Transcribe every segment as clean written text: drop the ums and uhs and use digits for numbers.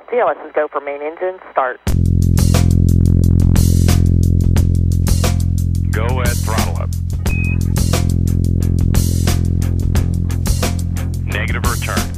CLS's go for main engine, start. Go at throttle up. Negative return.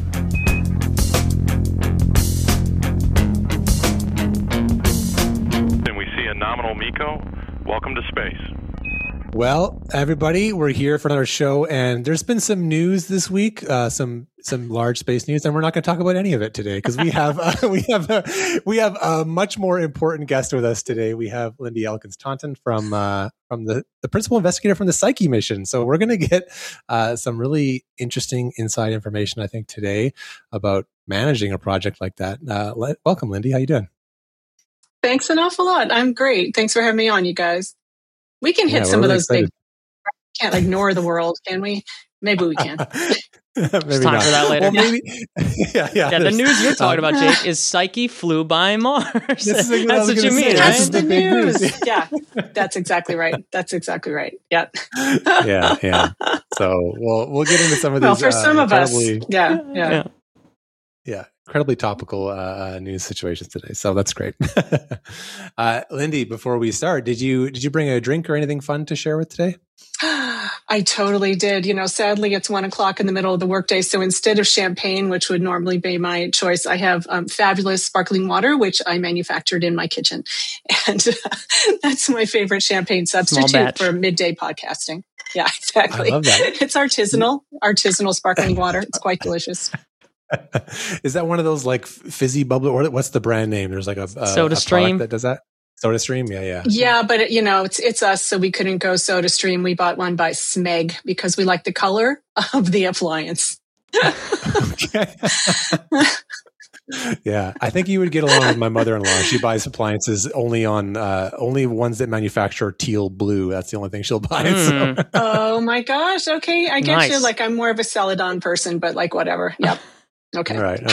And we see a nominal MECO. Welcome to space. Well, everybody, we're here for another show, and there's been some news this week, some large space news, and we're not going to talk about any of it today because we have a much more important guest with us today. We have Lindy Elkins-Taunton from the principal investigator from the Psyche mission. So we're going to get some really interesting inside information, I think, today about managing a project like that. Welcome, Lindy. How you doing? Thanks an awful lot. I'm great. Thanks for having me on, you guys. We can hit some of those big. Can't ignore the world, can we? Maybe we can. Maybe time not. for that later. Well, maybe. Yeah. The news you're talking about, Jake, is Psyche flew by Mars. That's what you mean, right? That's the news. Yeah, that's exactly right. Yeah. Yeah. So we'll get into some of these. Well, for some of us, yeah. Incredibly topical news situations today. So that's great. Lindy, before we start, did you bring a drink or anything fun to share with today? I totally did. Sadly, it's 1:00 in the middle of the workday. So instead of champagne, which would normally be my choice, I have fabulous sparkling water, which I manufactured in my kitchen. And that's my favorite champagne substitute for midday podcasting. Yeah, exactly. I love that. It's artisanal sparkling water. It's quite delicious. Is that one of those like fizzy bubble, or what's the brand name? There's like a SodaStream that does that. SodaStream, yeah. Yeah, but it's us, so we couldn't go SodaStream. We bought one by Smeg because we like the color of the appliance. Okay. Yeah, I think you would get along with my mother-in-law. She buys appliances only ones that manufacture teal blue. That's the only thing she'll buy. So. Oh my gosh. Okay, I get Nice. you. Like I'm more of a Celadon person, but like whatever. Yep. Okay. All right.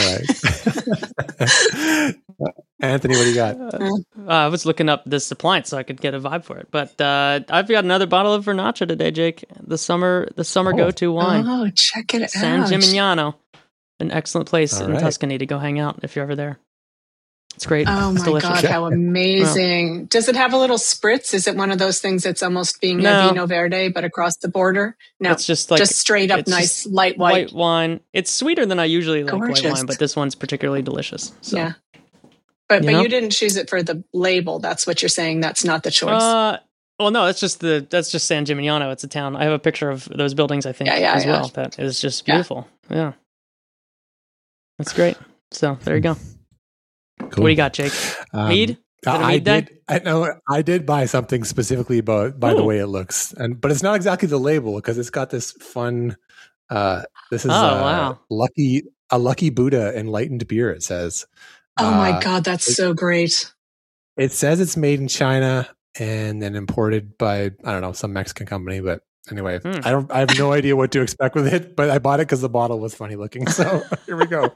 Anthony, what do you got? I was looking up this appliance so I could get a vibe for it. But I've got another bottle of Vernaccia today, Jake. The summer go-to wine. Oh, check it San out. Gimignano. An excellent place All in right. Tuscany to go hang out if you're ever there. It's great. Oh It's my delicious. God, how amazing. Does it have a little spritz? Is it one of those things that's almost being a Vino Verde, but across the border? No, it's just like straight up it's nice, just light white. wine. It's sweeter than I usually like Gorgeous. white wine, but this one's particularly delicious. So. Yeah. But You know? you didn't choose it for the label. That's what you're saying. That's not the choice. Well, no, that's just San Gimignano. It's a town. I have a picture of those buildings, I think, as well. That is just beautiful. Yeah. That's great. So there you go. Cool. What do you got, Jake? Mead? Is it a mead day? I did buy something specifically by the way it looks, but it's not exactly the label because it's got this fun. This is wow. a lucky Buddha enlightened beer. It says. Oh my God, that's so great. It says it's made in China and then imported by, I don't know, some Mexican company. But anyway, I have no idea what to expect with it, but I bought it because the bottle was funny looking. So here we go.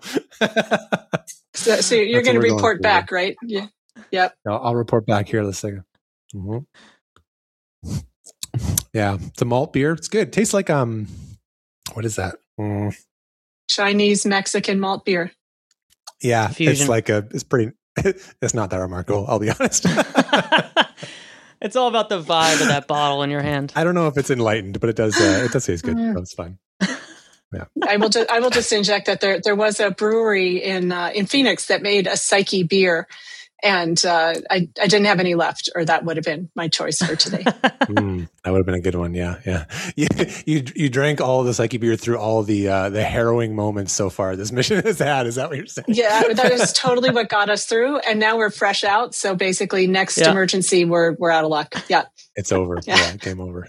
So you're going to report back, right? Yeah. Yep. I'll report back here in a second. Mm-hmm. Yeah, it's a malt beer. It's good. It tastes like, what is that? Chinese Mexican malt beer. Yeah, Fusion. it's pretty. It's not that remarkable. I'll be honest. It's all about the vibe of that bottle in your hand. I don't know if it's enlightened, but it does taste good. So it's fine. Yeah. I will just inject that there was a brewery in Phoenix that made a Psyche beer, and I didn't have any left, or that would have been my choice for today. That would have been a good one. Yeah. You drank all of the Psyche beer through all the harrowing moments so far this mission has had. Is that what you're saying? Yeah, that is totally what got us through, and now we're fresh out. So basically, next emergency, we're out of luck. Yeah, it's over. Yeah, game over.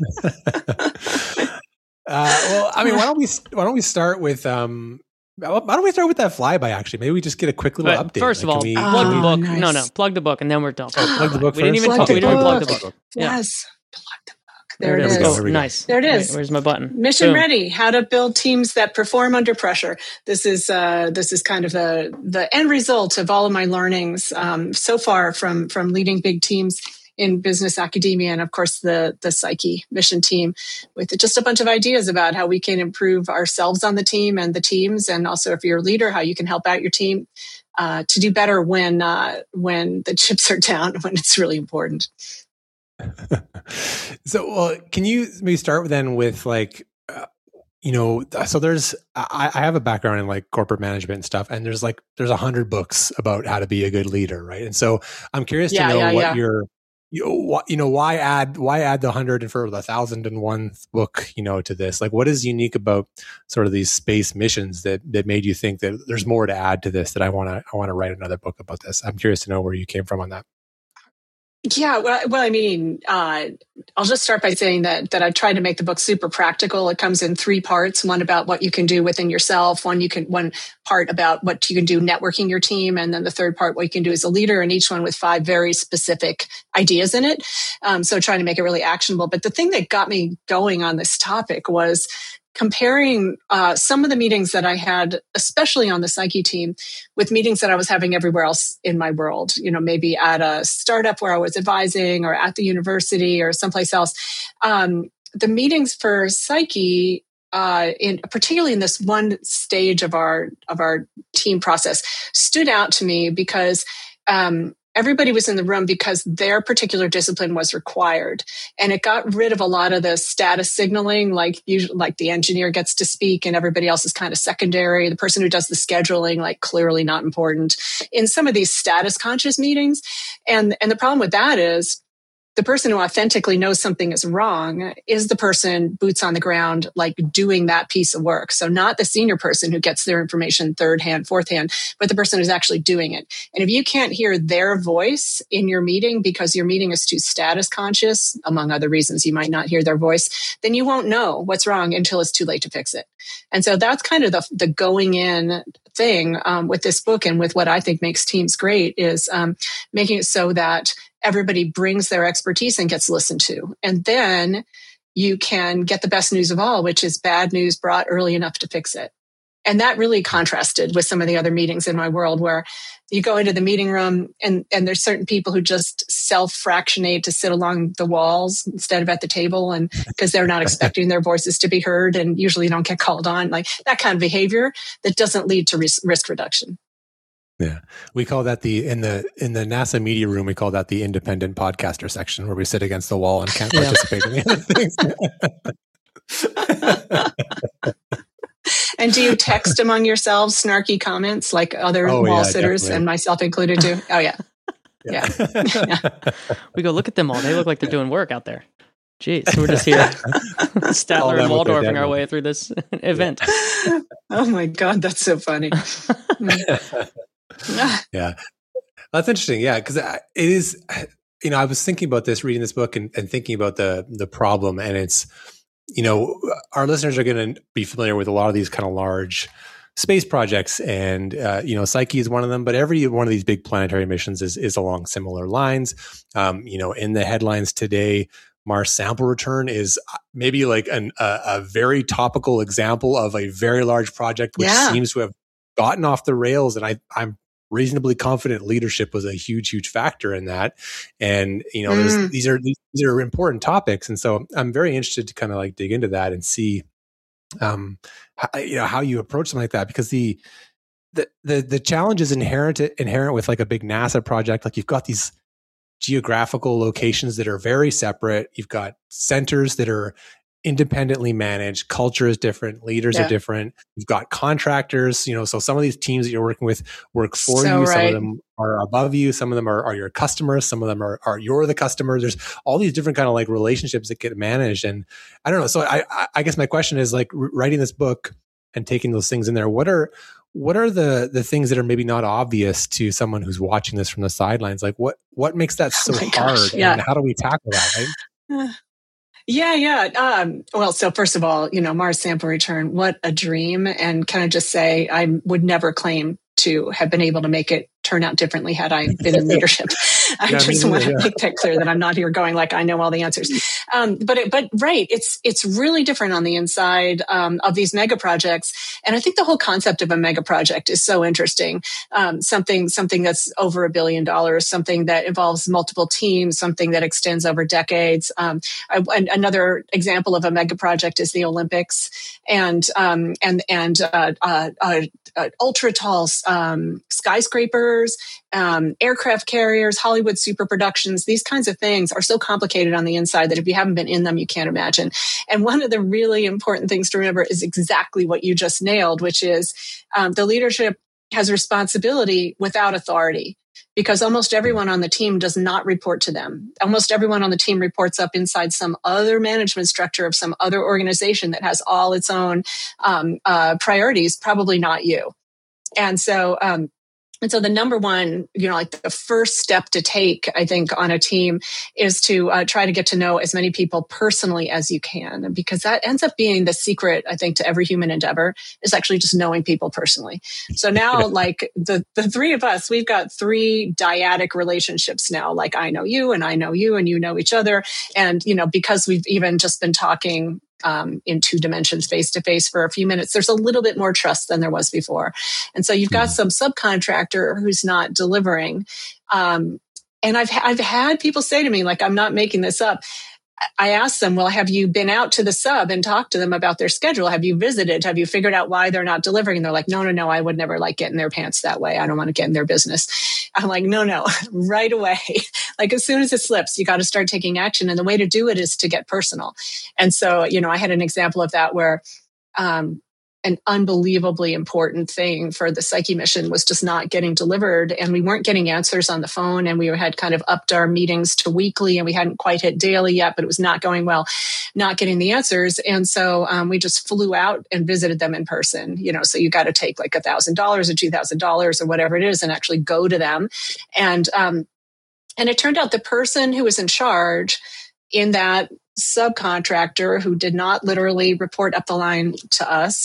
Well, I mean, why don't we start with why don't we start with that flyby? Actually, maybe we just get a quick little update. First of all, plug the book. Nice. No, plug the book, and then we're done. Plug the book. We didn't even plug the book. Yes, plug the book. There it is. Oh, nice. There it is. Where's my button? Mission ready. How to build teams that perform under pressure. This is kind of the end result of all of my learnings so far from leading big teams in business academia, and of course the Psyche mission team, with just a bunch of ideas about how we can improve ourselves on the team and the teams, and also if you're a leader, how you can help out your team. to do better when the chips are down, when it's really important. So, well, can you maybe start then with like, so I have a background in like corporate management and stuff, and there's 100 books about how to be a good leader, right? And so I'm curious to know what your, why add the 100 and for the 1001 book, to this? Like, what is unique about sort of these space missions that made you think that there's more to add to this, that I want to write another book about this? I'm curious to know where you came from on that. Yeah, well, I mean, I'll just start by saying that I tried to make the book super practical. It comes in 3 parts: one about what you can do within yourself, one part about what you can do networking your team, and then the third part, what you can do as a leader, and each one with 5 very specific ideas in it. So trying to make it really actionable. But the thing that got me going on this topic was comparing some of the meetings that I had, especially on the Psyche team, with meetings that I was having everywhere else in my world, maybe at a startup where I was advising, or at the university, or someplace else. The meetings for Psyche, particularly in this one stage of our team process, stood out to me because everybody was in the room because their particular discipline was required. And it got rid of a lot of the status signaling, like the engineer gets to speak and everybody else is kind of secondary. The person who does the scheduling, like, clearly not important in some of these status conscious meetings. And the problem with that is, the person who authentically knows something is wrong is the person boots on the ground, like doing that piece of work. So not the senior person who gets their information third hand, fourth hand, but the person who's actually doing it. And if you can't hear their voice in your meeting because your meeting is too status conscious, among other reasons you might not hear their voice, then you won't know what's wrong until it's too late to fix it. And so that's kind of the going in thing with this book, and with what I think makes teams great, is making it so that everybody brings their expertise and gets listened to. And then you can get the best news of all, which is bad news brought early enough to fix it. And that really contrasted with some of the other meetings in my world, where you go into the meeting room and there's certain people who just self-fractionate to sit along the walls instead of at the table, and because they're not expecting their voices to be heard and usually don't get called on, like that kind of behavior that doesn't lead to risk reduction. Yeah, we call that in the NASA media room, we call that the independent podcaster section, where we sit against the wall and can't participate in the other things. And do you text among yourselves snarky comments like other wall sitters, and myself included too? Oh yeah. Yeah. We go, look at them all. They look like they're doing work out there. Jeez, we're just here, Statler and Waldorfing our way through this event. Oh my God, that's so funny. Yeah, that's interesting. Yeah, because it is. I was thinking about this, reading this book, and thinking about the problem, and it's, our listeners are going to be familiar with a lot of these kind of large space projects, and Psyche is one of them. But every one of these big planetary missions is along similar lines. In the headlines today, Mars Sample Return is maybe like a very topical example of a very large project which seems to have gotten off the rails, and I'm reasonably confident leadership was a huge factor in that. And these are important topics, and so I'm very interested to kind of like dig into that and see how you approach something like that, because the challenge is inherent with like a big NASA project. Like, you've got these geographical locations that are very separate. You've got centers that are independently managed. Culture is different. Leaders are different. You've got contractors, so some of these teams that you're working with work for you. Right. Some of them are above you. Some of them are your customers. Some of them are you're the customer. There's all these different kind of like relationships that get managed. And I don't know. So I guess my question is, like, writing this book and taking those things in there, what are the things that are maybe not obvious to someone who's watching this from the sidelines? Like, what makes that so hard? And how do we tackle that? Right? Yeah. Well, so first of all, Mars Sample Return, what a dream. And can I just say, I would never claim to have been able to make it turn out differently had I been in leadership. I just want to make that clear that I'm not here going like I know all the answers. But right, it's really different on the inside of these mega projects, and I think the whole concept of a mega project is so interesting. Something that's over $1 billion, something that involves multiple teams, something that extends over decades. Another example of a mega project is the Olympics, and ultra tall skyscrapers, aircraft carriers, Hollywood super productions. These kinds of things are so complicated on the inside that if you haven't been in them, you can't imagine. And one of the really important things to remember is exactly what you just nailed, which is the leadership has responsibility without authority, because almost everyone on the team does not report to them. Almost everyone on the team reports up inside some other management structure of some other organization that has all its own priorities, probably not you. And so the number one, like the first step to take, I think, on a team is to try to get to know as many people personally as you can, because that ends up being the secret, I think, to every human endeavor, is actually just knowing people personally. So now, like the three of us, we've got 3 dyadic relationships now. Like I know you and I know you and you know each other. And, because we've even just been talking in 2 dimensions face to face for a few minutes, there's a little bit more trust than there was before. And so you've got some subcontractor who's not delivering. And I've had people say to me, like, I'm not making this up. I asked them, well, have you been out to the sub and talked to them about their schedule? Have you visited? Have you figured out why they're not delivering? And they're like, no, I would never get in their pants that way. I don't want to get in their business. I'm like, no, right away. Like as soon as it slips, you got to start taking action. And the way to do it is to get personal. And so, I had an example of that where, an unbelievably important thing for the Psyche mission was just not getting delivered. And we weren't getting answers on the phone. And we had kind of upped our meetings to weekly, and we hadn't quite hit daily yet, but it was not going well, not getting the answers. And so we just flew out and visited them in person. So you got to take like $1,000 or $2,000 or whatever it is and actually go to them. And it turned out the person who was in charge in that subcontractor, who did not literally report up the line to us,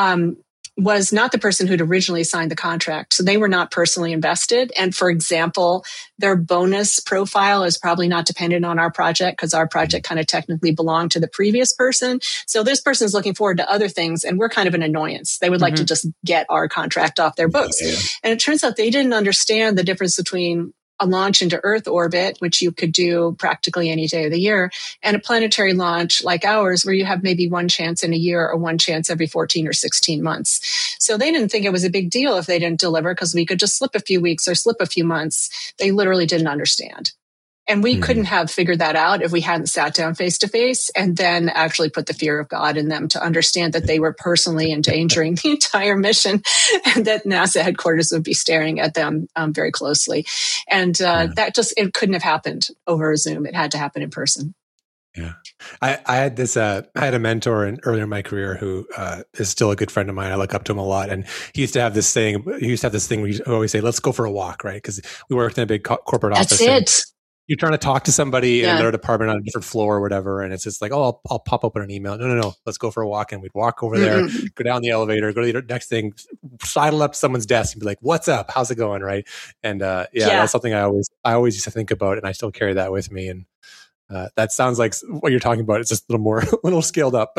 was not the person who'd originally signed the contract. So they were not personally invested. And for example, their bonus profile is probably not dependent on our project, because our project kind of technically belonged to the previous person. So this person is looking forward to other things, and we're kind of an annoyance. They would like to just get our contract off their books. Yeah. And it turns out they didn't understand the difference between a launch into Earth orbit, which you could do practically any day of the year, and a planetary launch like ours, where you have maybe one chance in a year or one chance every 14 or 16 months. So they didn't think it was a big deal if they didn't deliver, because we could just slip a few weeks or slip a few months. They literally didn't understand. And we couldn't have figured that out if we hadn't sat down face to face and then actually put the fear of God in them to understand that they were personally endangering the entire mission, and that NASA headquarters would be staring at them very closely. And it couldn't have happened over Zoom. It had to happen in person. Yeah. I had a mentor earlier in my career who is still a good friend of mine. I look up to him a lot. And he used to have this thing where you always say, let's go for a walk, right? Because we worked in a big corporate office. That's it. You're trying to talk to somebody in their department on a different floor or whatever. And it's just like, oh, I'll pop open an email. No. Let's go for a walk. And we'd walk over there, go down the elevator, go to the next thing, sidle up to someone's desk and be like, what's up? How's it going? Right. And that's something I always used to think about. And I still carry that with me. And that sounds like what you're talking about. It's just a little scaled up.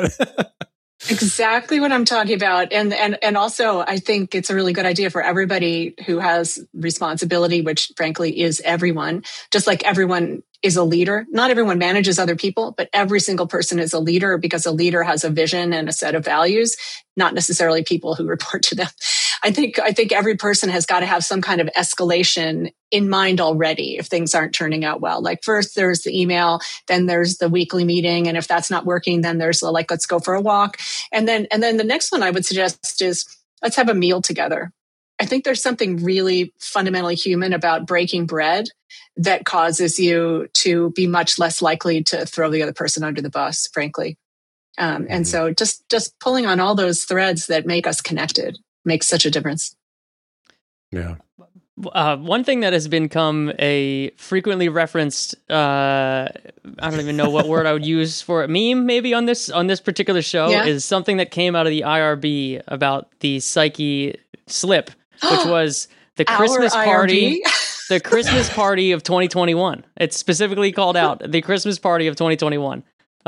Exactly what I'm talking about. And also, I think it's a really good idea for everybody who has responsibility, which frankly is everyone, just like everyone is a leader. Not everyone manages other people, but every single person is a leader, because a leader has a vision and a set of values, not necessarily people who report to them. I think every person has got to have some kind of escalation in mind already if things aren't turning out well. Like first there's the email, then there's the weekly meeting. And if that's not working, then there's let's go for a walk. And then the next one I would suggest is let's have a meal together. I think there's something really fundamentally human about breaking bread that causes you to be much less likely to throw the other person under the bus, frankly. And so just pulling on all those threads that make us connected makes such a difference. Yeah. One thing that has become a frequently referenced, I don't even know what word I would use for it, meme maybe on this particular show is something that came out of the IRB about the Psyche slip, which was the Christmas party. the Christmas party of 2021. It's specifically called out the Christmas party of 2021.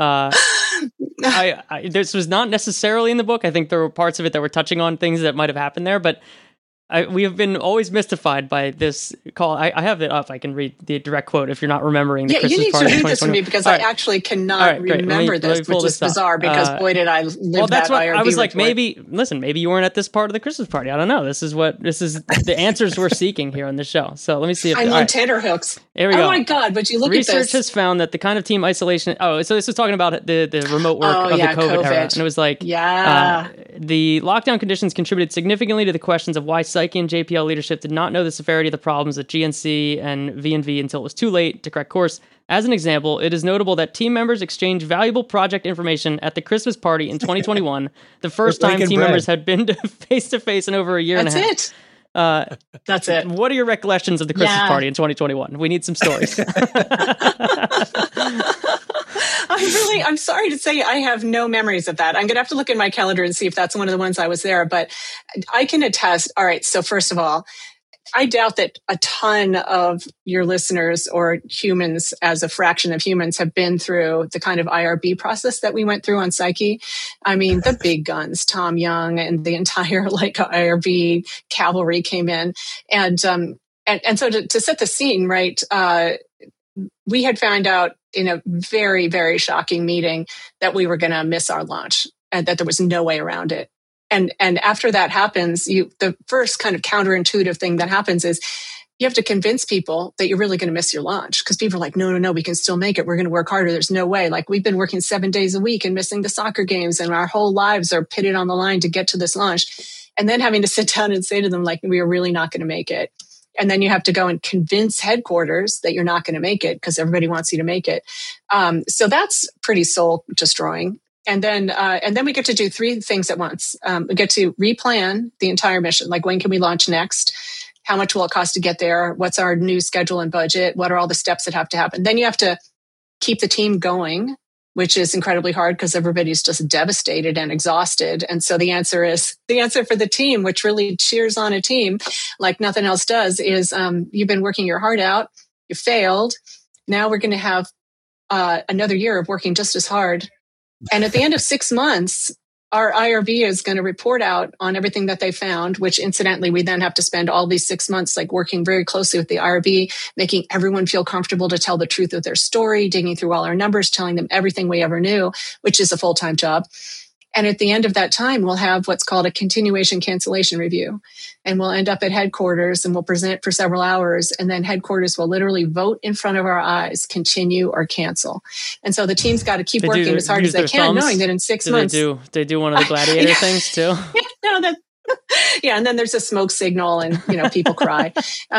This was not necessarily in the book. I think there were parts of it that were touching on things that might have happened there, but we have been always mystified by this call. I have it up. I can read the direct quote if you're not remembering the Christmas party. Yeah, you need to read this for me because I actually cannot remember this, which is bizarre because boy, did I live that IRB I was like, report. maybe you weren't at this part of the Christmas party. I don't know. This is the answers we're seeking here on the show. So let me see if I'm on tenterhooks. Here we go. Oh my God, but you look Research at this. has found that the kind of team isolation. So this is talking about the remote work of the COVID era. And it was like, the lockdown conditions contributed significantly to the questions of why Psyche and JPL leadership did not know the severity of the problems at GNC and V&V until it was too late to correct course. As an example, it is notable that team members exchanged valuable project information at the Christmas party in 2021, the first time team members had been face-to-face in over a year and a half. That's it. What are your recollections of the Christmas party in 2021? We need some stories. I'm sorry to say I have no memories of that. I'm going to have to look in my calendar and see if that's one of the ones I was there, but I can attest. All right. So first of all, I doubt that a ton of your listeners or humans as a fraction of humans have been through the kind of IRB process that we went through on Psyche. I mean, the big guns, Tom Young and the entire IRB cavalry came in. And so to set the scene, right, we had found out in a very, very shocking meeting that we were going to miss our launch and that there was no way around it. And after that happens, the first kind of counterintuitive thing that happens is you have to convince people that you're really going to miss your launch because people are like, no, we can still make it. We're going to work harder. There's no way. Like we've been working 7 days a week and missing the soccer games and our whole lives are pitted on the line to get to this launch. And then having to sit down and say to them, like, we are really not going to make it. And then you have to go and convince headquarters that you're not going to make it because everybody wants you to make it. So that's pretty soul destroying. And then we get to do 3 things at once. We get to replan the entire mission. Like, when can we launch next? How much will it cost to get there? What's our new schedule and budget? What are all the steps that have to happen? Then you have to keep the team going, which is incredibly hard because everybody's just devastated and exhausted. And so the answer for the team, which really cheers on a team like nothing else does, is you've been working your heart out. You failed. Now we're going to have another year of working just as hard. And at the end of 6 months, our IRB is going to report out on everything that they found, which incidentally, we then have to spend all these 6 months like working very closely with the IRB, making everyone feel comfortable to tell the truth of their story, digging through all our numbers, telling them everything we ever knew, which is a full-time job. And at the end of that time, we'll have what's called a continuation cancellation review. And we'll end up at headquarters and we'll present for several hours. And then headquarters will literally vote in front of our eyes, continue or cancel. And so the team's got to keep working as hard as they can, knowing that in 6 months. They do one of the gladiator things too? Yeah, and then there's a smoke signal and, people cry.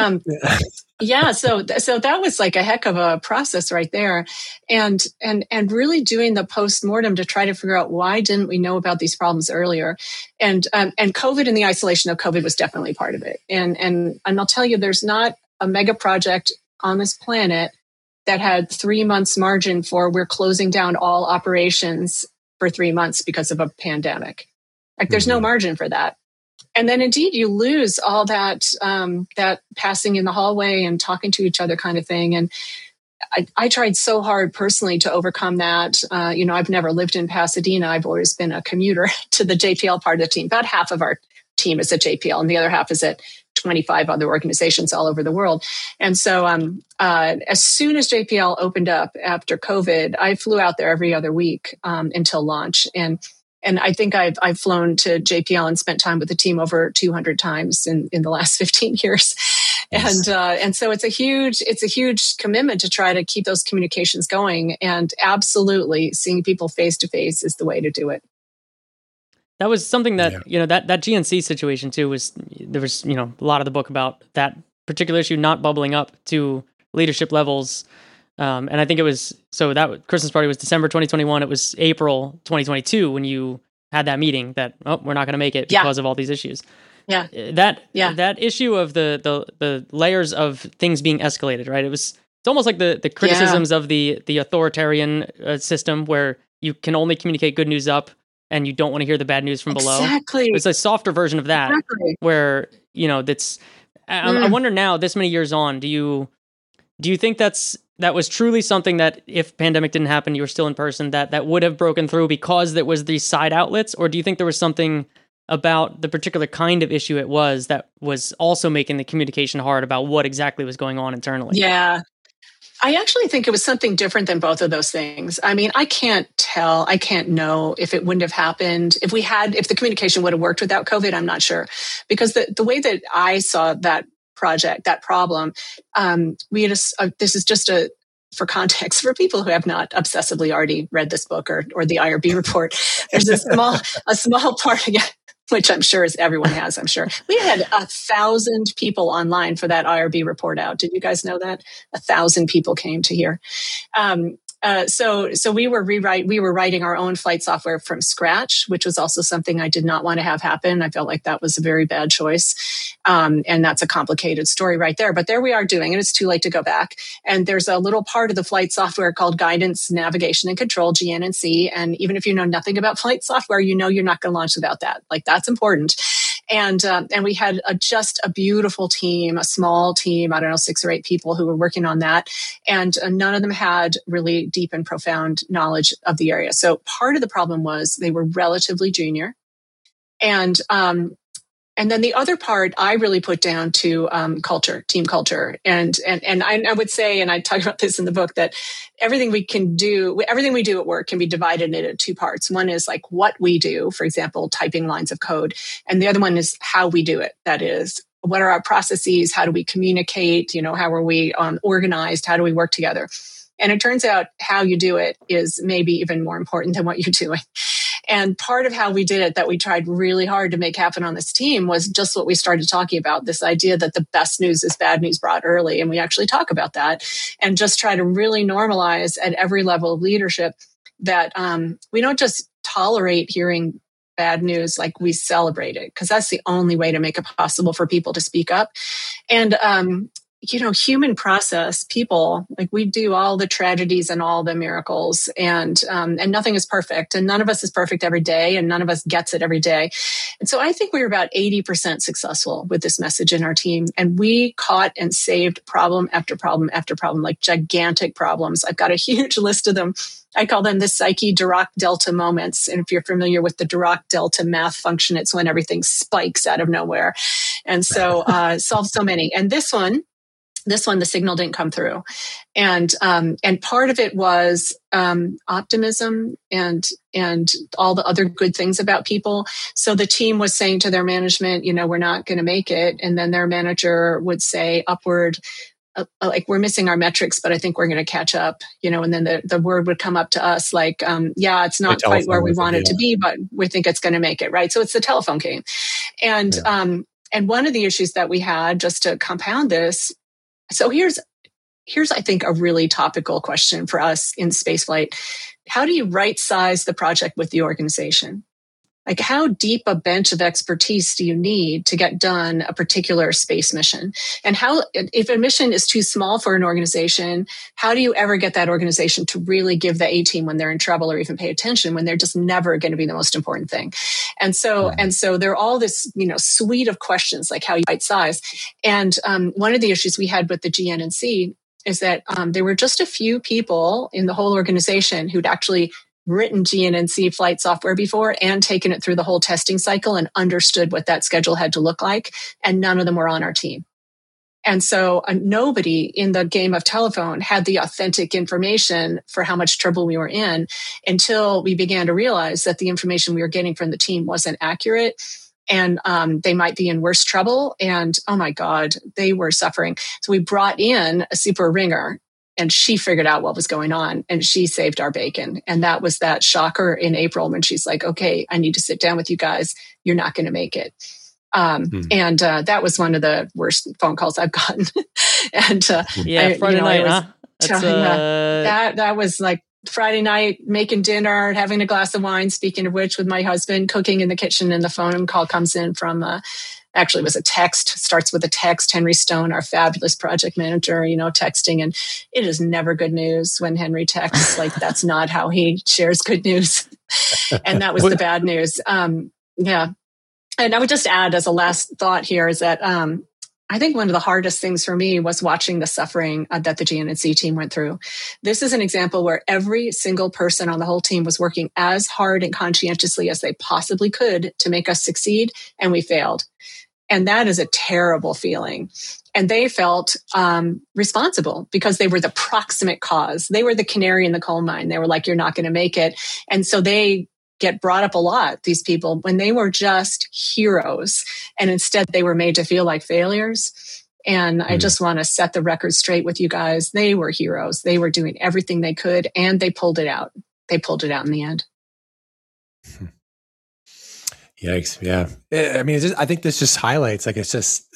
So that was like a heck of a process right there. And really doing the postmortem to try to figure out why didn't we know about these problems earlier? And COVID and the isolation of COVID was definitely part of it. And I'll tell you, there's not a mega project on this planet that had 3 months margin for we're closing down all operations for 3 months because of a pandemic. Like there's no margin for that. And then indeed you lose all that passing in the hallway and talking to each other kind of thing. And I tried so hard personally to overcome that. I've never lived in Pasadena. I've always been a commuter to the JPL part of the team. About half of our team is at JPL and the other half is at 25 other organizations all over the world. And so as soon as JPL opened up after COVID, I flew out there every other week until launch. And I think I've flown to JPL and spent time with the team over 200 times in the last 15 years. Yes. And so it's a huge commitment to try to keep those communications going. And absolutely seeing people face to face is the way to do it. That was something that, that GNC situation too there was a lot of the book about that particular issue not bubbling up to leadership levels. And I think it was, that Christmas party was December 2021. It was April 2022 when you had that meeting that, we're not going to make it because of all these issues. Yeah. That issue of the layers of things being escalated, right? It's almost like the criticisms of the authoritarian system where you can only communicate good news up and you don't want to hear the bad news from below. Exactly. It's a softer version of that where, I wonder now, this many years on, do you think that was truly something that if pandemic didn't happen, you were still in person, that would have broken through because there was these side outlets? Or do you think there was something about the particular kind of issue it was that was also making the communication hard about what exactly was going on internally? Yeah. I actually think it was something different than both of those things. I mean, I can't know if it wouldn't have happened. If the communication would have worked without COVID, I'm not sure. Because the way that I saw that project, that problem, this is just for context, for people who have not obsessively already read this book or the IRB report, there's a small part, again, which I'm sure everyone has, I'm sure. We had 1,000 people online for that IRB report out. Did you guys know that? 1,000 people came to hear. So we were writing our own flight software from scratch, which was also something I did not want to have happen. I felt like that was a very bad choice. And that's a complicated story right there. But there we are doing it. It's too late to go back. And there's a little part of the flight software called Guidance, Navigation, and Control, GNC. And even if you know nothing about flight software, you know you're not going to launch without that. Like, that's important. And we had just a beautiful team, a small team, I don't know, 6 or 8 people who were working on that. And none of them had really deep and profound knowledge of the area. So part of the problem was they were relatively junior. And then the other part I really put down to culture, team culture. And I would say, and I talk about this in the book, that everything we do at work can be divided into 2 parts. One is like what we do, for example, typing lines of code. And the other one is how we do it. That is, what are our processes? How do we communicate? How are we organized? How do we work together? And it turns out how you do it is maybe even more important than what you're doing. And part of how we did it that we tried really hard to make happen on this team was just what we started talking about, this idea that the best news is bad news brought early. And we actually talk about that and just try to really normalize at every level of leadership that we don't just tolerate hearing bad news, like we celebrate it, because that's the only way to make it possible for people to speak up. And human process, people, like, we do all the tragedies and all the miracles, and nothing is perfect, and none of us is perfect every day, and none of us gets it every day. And so I think we were about 80% successful with this message in our team, and we caught and saved problem after problem after problem, like gigantic problems. I've got a huge list of them. I call them the Psyche-Dirac delta moments. And if you're familiar with the Dirac delta math function, it's when everything spikes out of nowhere. And so solved so many. And this one, the signal didn't come through. And part of it was optimism and all the other good things about people. So the team was saying to their management, we're not going to make it. And then their manager would say upward, like, we're missing our metrics, but I think we're going to catch up, and then the word would come up to us like, it's not quite where we want it to be, but we think it's going to make it, right? So it's the telephone game. And one of the issues that we had, just to compound this, so here's, I think, a really topical question for us in spaceflight. How do you right size the project with the organization? Like, how deep a bench of expertise do you need to get done a particular space mission? And if a mission is too small for an organization, how do you ever get that organization to really give the A-team when they're in trouble, or even pay attention when they're just never going to be the most important thing? And so there are all this, suite of questions, like how you right size. And one of the issues we had with the GNC is that there were just a few people in the whole organization who'd actually written GNC flight software before and taken it through the whole testing cycle and understood what that schedule had to look like. And none of them were on our team. And so nobody in the game of telephone had the authentic information for how much trouble we were in until we began to realize that the information we were getting from the team wasn't accurate. And they might be in worse trouble. And oh my God, they were suffering. So we brought in a super ringer, and she figured out what was going on, and she saved our bacon. And that was that shocker in April when she's like, okay, I need to sit down with you guys. You're not going to make it. And that was one of the worst phone calls I've gotten. And Friday night, huh? That was like Friday night, making dinner, having a glass of wine, speaking of which, with my husband, cooking in the kitchen, and the phone call comes in from actually it was a text, starts with a text. Henry Stone, our fabulous project manager, texting. And it is never good news when Henry texts. Like, that's not how he shares good news. And that was the bad news. And I would just add, as a last thought here, is that I think one of the hardest things for me was watching the suffering that the GNC team went through. This is an example where every single person on the whole team was working as hard and conscientiously as they possibly could to make us succeed, and we failed. And that is a terrible feeling. And they felt responsible because they were the proximate cause. They were the canary in the coal mine. They were like, you're not going to make it. And so they get brought up a lot, these people, when they were just heroes. And instead they were made to feel like failures. And I just want to set the record straight with you guys. They were heroes. They were doing everything they could, and they pulled it out. They pulled it out in the end. Yikes. Yeah. I mean, I think this just highlights, like, it's just,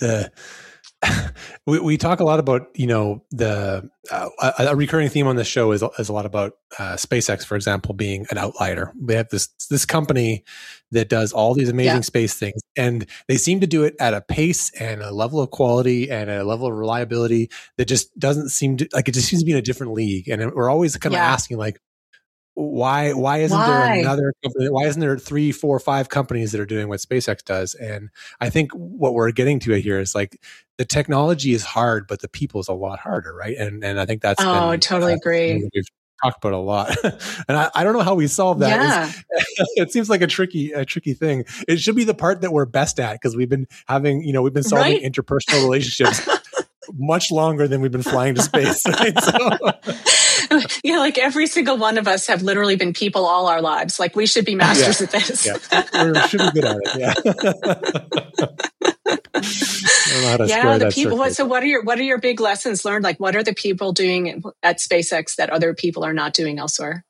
we talk a lot about, the a recurring theme on this show is a lot about SpaceX, for example, being an outlier. We have this company that does all these amazing space things, and they seem to do it at a pace and a level of quality and a level of reliability that just doesn't seem to, like, it just seems to be in a different league. And we're always kind of asking, like, why isn't there another company? Why isn't there 3, 4, 5 companies that are doing what SpaceX does? And I think what we're getting to here is, like, the technology is hard, but the people is a lot harder, right? And I think that's I totally agree. We've talked about a lot, and I don't know how we solve that. Yeah. It seems like a tricky thing. It should be the part that we're best at, because we've been having, we've been solving interpersonal relationships much longer than we've been flying to space. Right? So. Yeah, like every single one of us have literally been people all our lives. Like, we should be masters at this. Yeah, we should be good at it. Yeah. I don't know how to square the people. circle. So, what are your big lessons learned? Like, what are the people doing at SpaceX that other people are not doing elsewhere?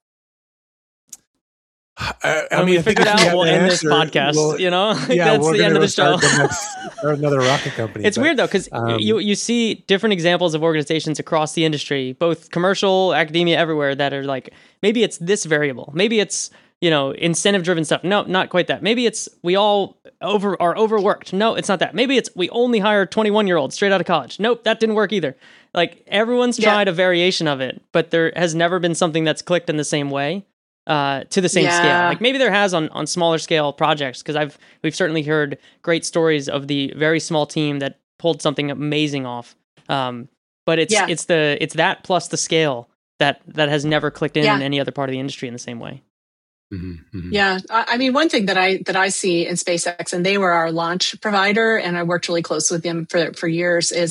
I mean, figure it out, we'll end this podcast. That's the end of the show. Or another rocket company. It's weird though, because you see different examples of organizations across the industry, both commercial, academia, everywhere, that are like, maybe it's this variable, maybe it's incentive driven stuff. No, not quite that. Maybe it's we all are overworked. No, it's not that. Maybe it's we only hire 21-year-olds straight out of college. Nope, that didn't work either. Like, everyone's tried a variation of it, but there has never been something that's clicked in the same way. To the same scale. Like, maybe there has on smaller scale projects, because we've certainly heard great stories of the very small team that pulled something amazing off. But it's that plus the scale that has never clicked in any other part of the industry in the same way. Mm-hmm, mm-hmm. Yeah, I mean, one thing that I see in SpaceX, and they were our launch provider, and I worked really close with them for years, is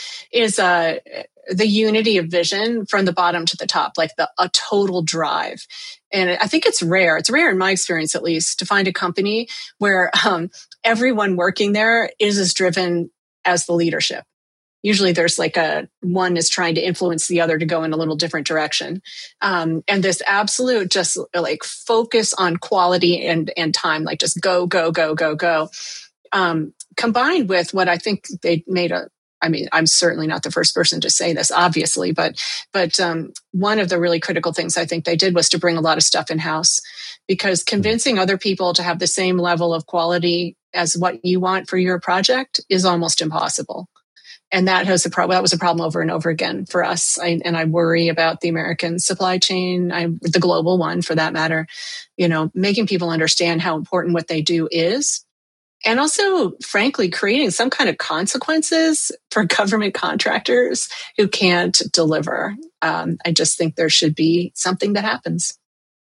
the unity of vision from the bottom to the top, like a total drive. And I think it's rare. It's rare in my experience, at least, to find a company where everyone working there is as driven as the leadership. Usually there's like one is trying to influence the other to go in a little different direction. And this absolute just like focus on quality and time, like just go, go, go, go, go. Combined with what I think they made I'm certainly not the first person to say this, obviously, but one of the really critical things I think they did was to bring a lot of stuff in-house, because convincing other people to have the same level of quality as what you want for your project is almost impossible. And that was a problem over and over again for us. And I worry about the American supply chain, the global one for that matter, making people understand how important what they do is. And also, frankly, creating some kind of consequences for government contractors who can't deliver. I just think there should be something that happens.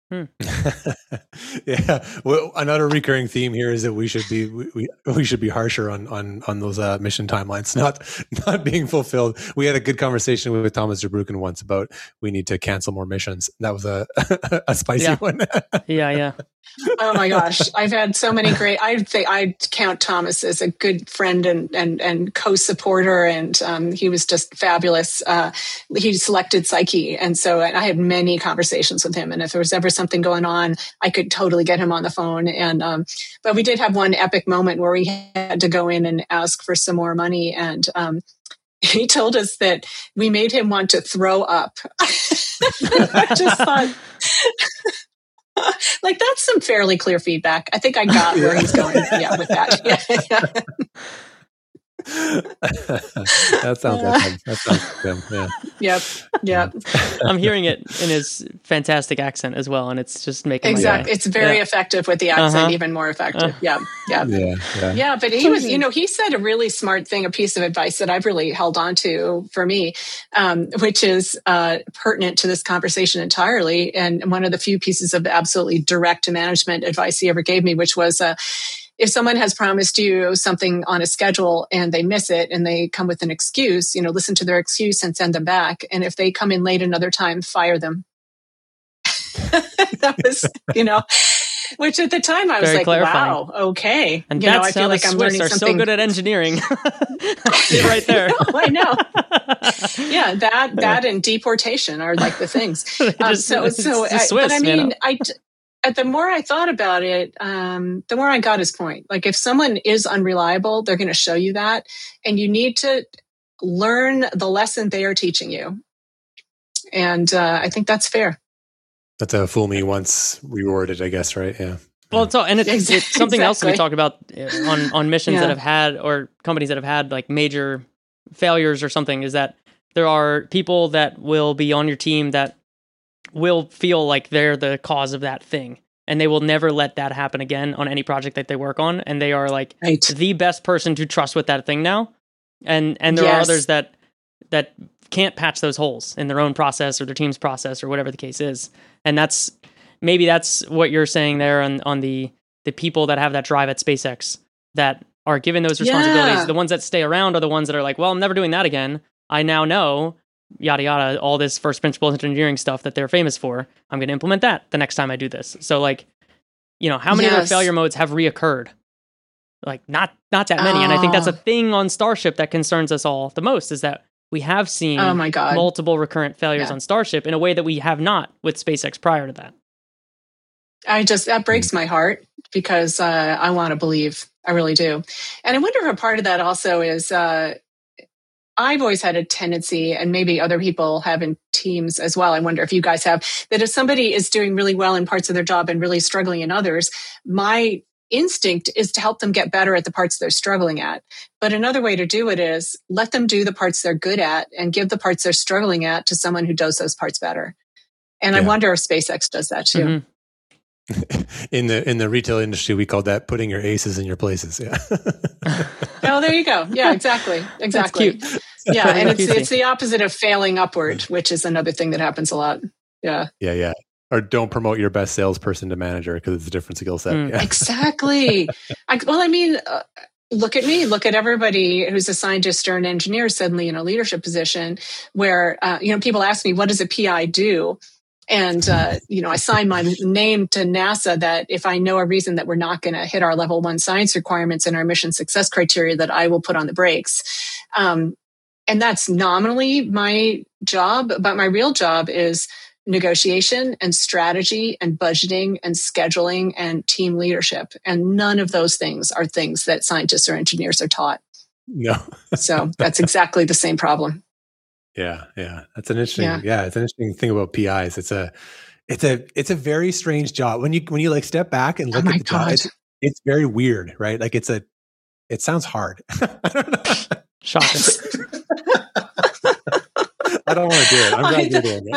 Yeah. Well, another recurring theme here is that we should be harsher on those mission timelines not being fulfilled. We had a good conversation with Thomas Zurbuchen once about we need to cancel more missions. That was a spicy one. Yeah. Oh my gosh. I've had so many great, I'd count Thomas as a good friend and co-supporter. And he was just fabulous. He selected Psyche. And so I had many conversations with him. And if there was ever something going on, I could totally get him on the phone. And, but we did have one epic moment where we had to go in and ask for some more money. And, he told us that we made him want to throw up. I just thought, like, that's some fairly clear feedback. I think I got where he's going with that. That sounds like him. That sounds like him. Yeah. Yep. I'm hearing it in his fantastic accent as well, and it's just making exactly. It's very effective with the accent, even more effective. Yeah. But he was, he said a really smart thing, a piece of advice that I've really held on to for me, which is pertinent to this conversation entirely, and one of the few pieces of absolutely direct management advice he ever gave me, which was, if someone has promised you something on a schedule and they miss it and they come with an excuse, listen to their excuse and send them back. And if they come in late another time, fire them. That was, which at the time I was very like, clarifying. wow, okay. And that's I feel how like the I'm Swiss learning are something. so good at engineering. Right there. I know. Yeah, that and deportation are like the things. The more I thought about it, the more I got his point. Like, if someone is unreliable, they're going to show you that, and you need to learn the lesson they are teaching you. And I think that's fair. That's a fool me once, rewarded, I guess, right? Yeah. Well, it's something else that we talk about on missions that have had, or companies that have had like major failures or something, is that there are people that will be on your team that will feel like they're the cause of that thing, and they will never let that happen again on any project that they work on, and they are like the best person to trust with that thing now, and there are others that can't patch those holes in their own process or their team's process or whatever the case is. And that's what you're saying there on the people that have that drive at SpaceX that are given those responsibilities. The ones that stay around are the ones that are like, well, I'm never doing that again. I now know yada yada, all this first principles engineering stuff that they're famous for. I'm going to implement that the next time I do this. So like, how many of their failure modes have reoccurred? Like not that many. And I think that's a thing on Starship that concerns us all the most, is that we have seen multiple recurrent failures on Starship in a way that we have not with SpaceX prior to that. That breaks my heart, because I want to believe. I really do. And I wonder if a part of that also is, I've always had a tendency, and maybe other people have in teams as well, I wonder if you guys have, that if somebody is doing really well in parts of their job and really struggling in others, my instinct is to help them get better at the parts they're struggling at. But another way to do it is let them do the parts they're good at and give the parts they're struggling at to someone who does those parts better. And I wonder if SpaceX does that too. Mm-hmm. In the retail industry, we call that putting your aces in your places. Yeah. Oh, there you go. Yeah, exactly. That's cute. Yeah, and it's the opposite of failing upward, which is another thing that happens a lot. Yeah. Yeah. Or don't promote your best salesperson to manager, because it's a different skill set. Yeah. Exactly. Look at me. Look at everybody who's a scientist or an engineer suddenly in a leadership position where, people ask me, what does a PI do? And, I sign my name to NASA that if I know a reason that we're not going to hit our level 1 science requirements and our mission success criteria, that I will put on the brakes. And that's nominally my job, but my real job is negotiation and strategy and budgeting and scheduling and team leadership. And none of those things are things that scientists or engineers are taught. No. So that's exactly the same problem. Yeah. That's an interesting. Yeah, it's an interesting thing about PIs. It's a very strange job when you like step back and look at the job. It's very weird, right? Like it sounds hard. I don't know. Shocking. I don't want to do it. I'm glad you're doing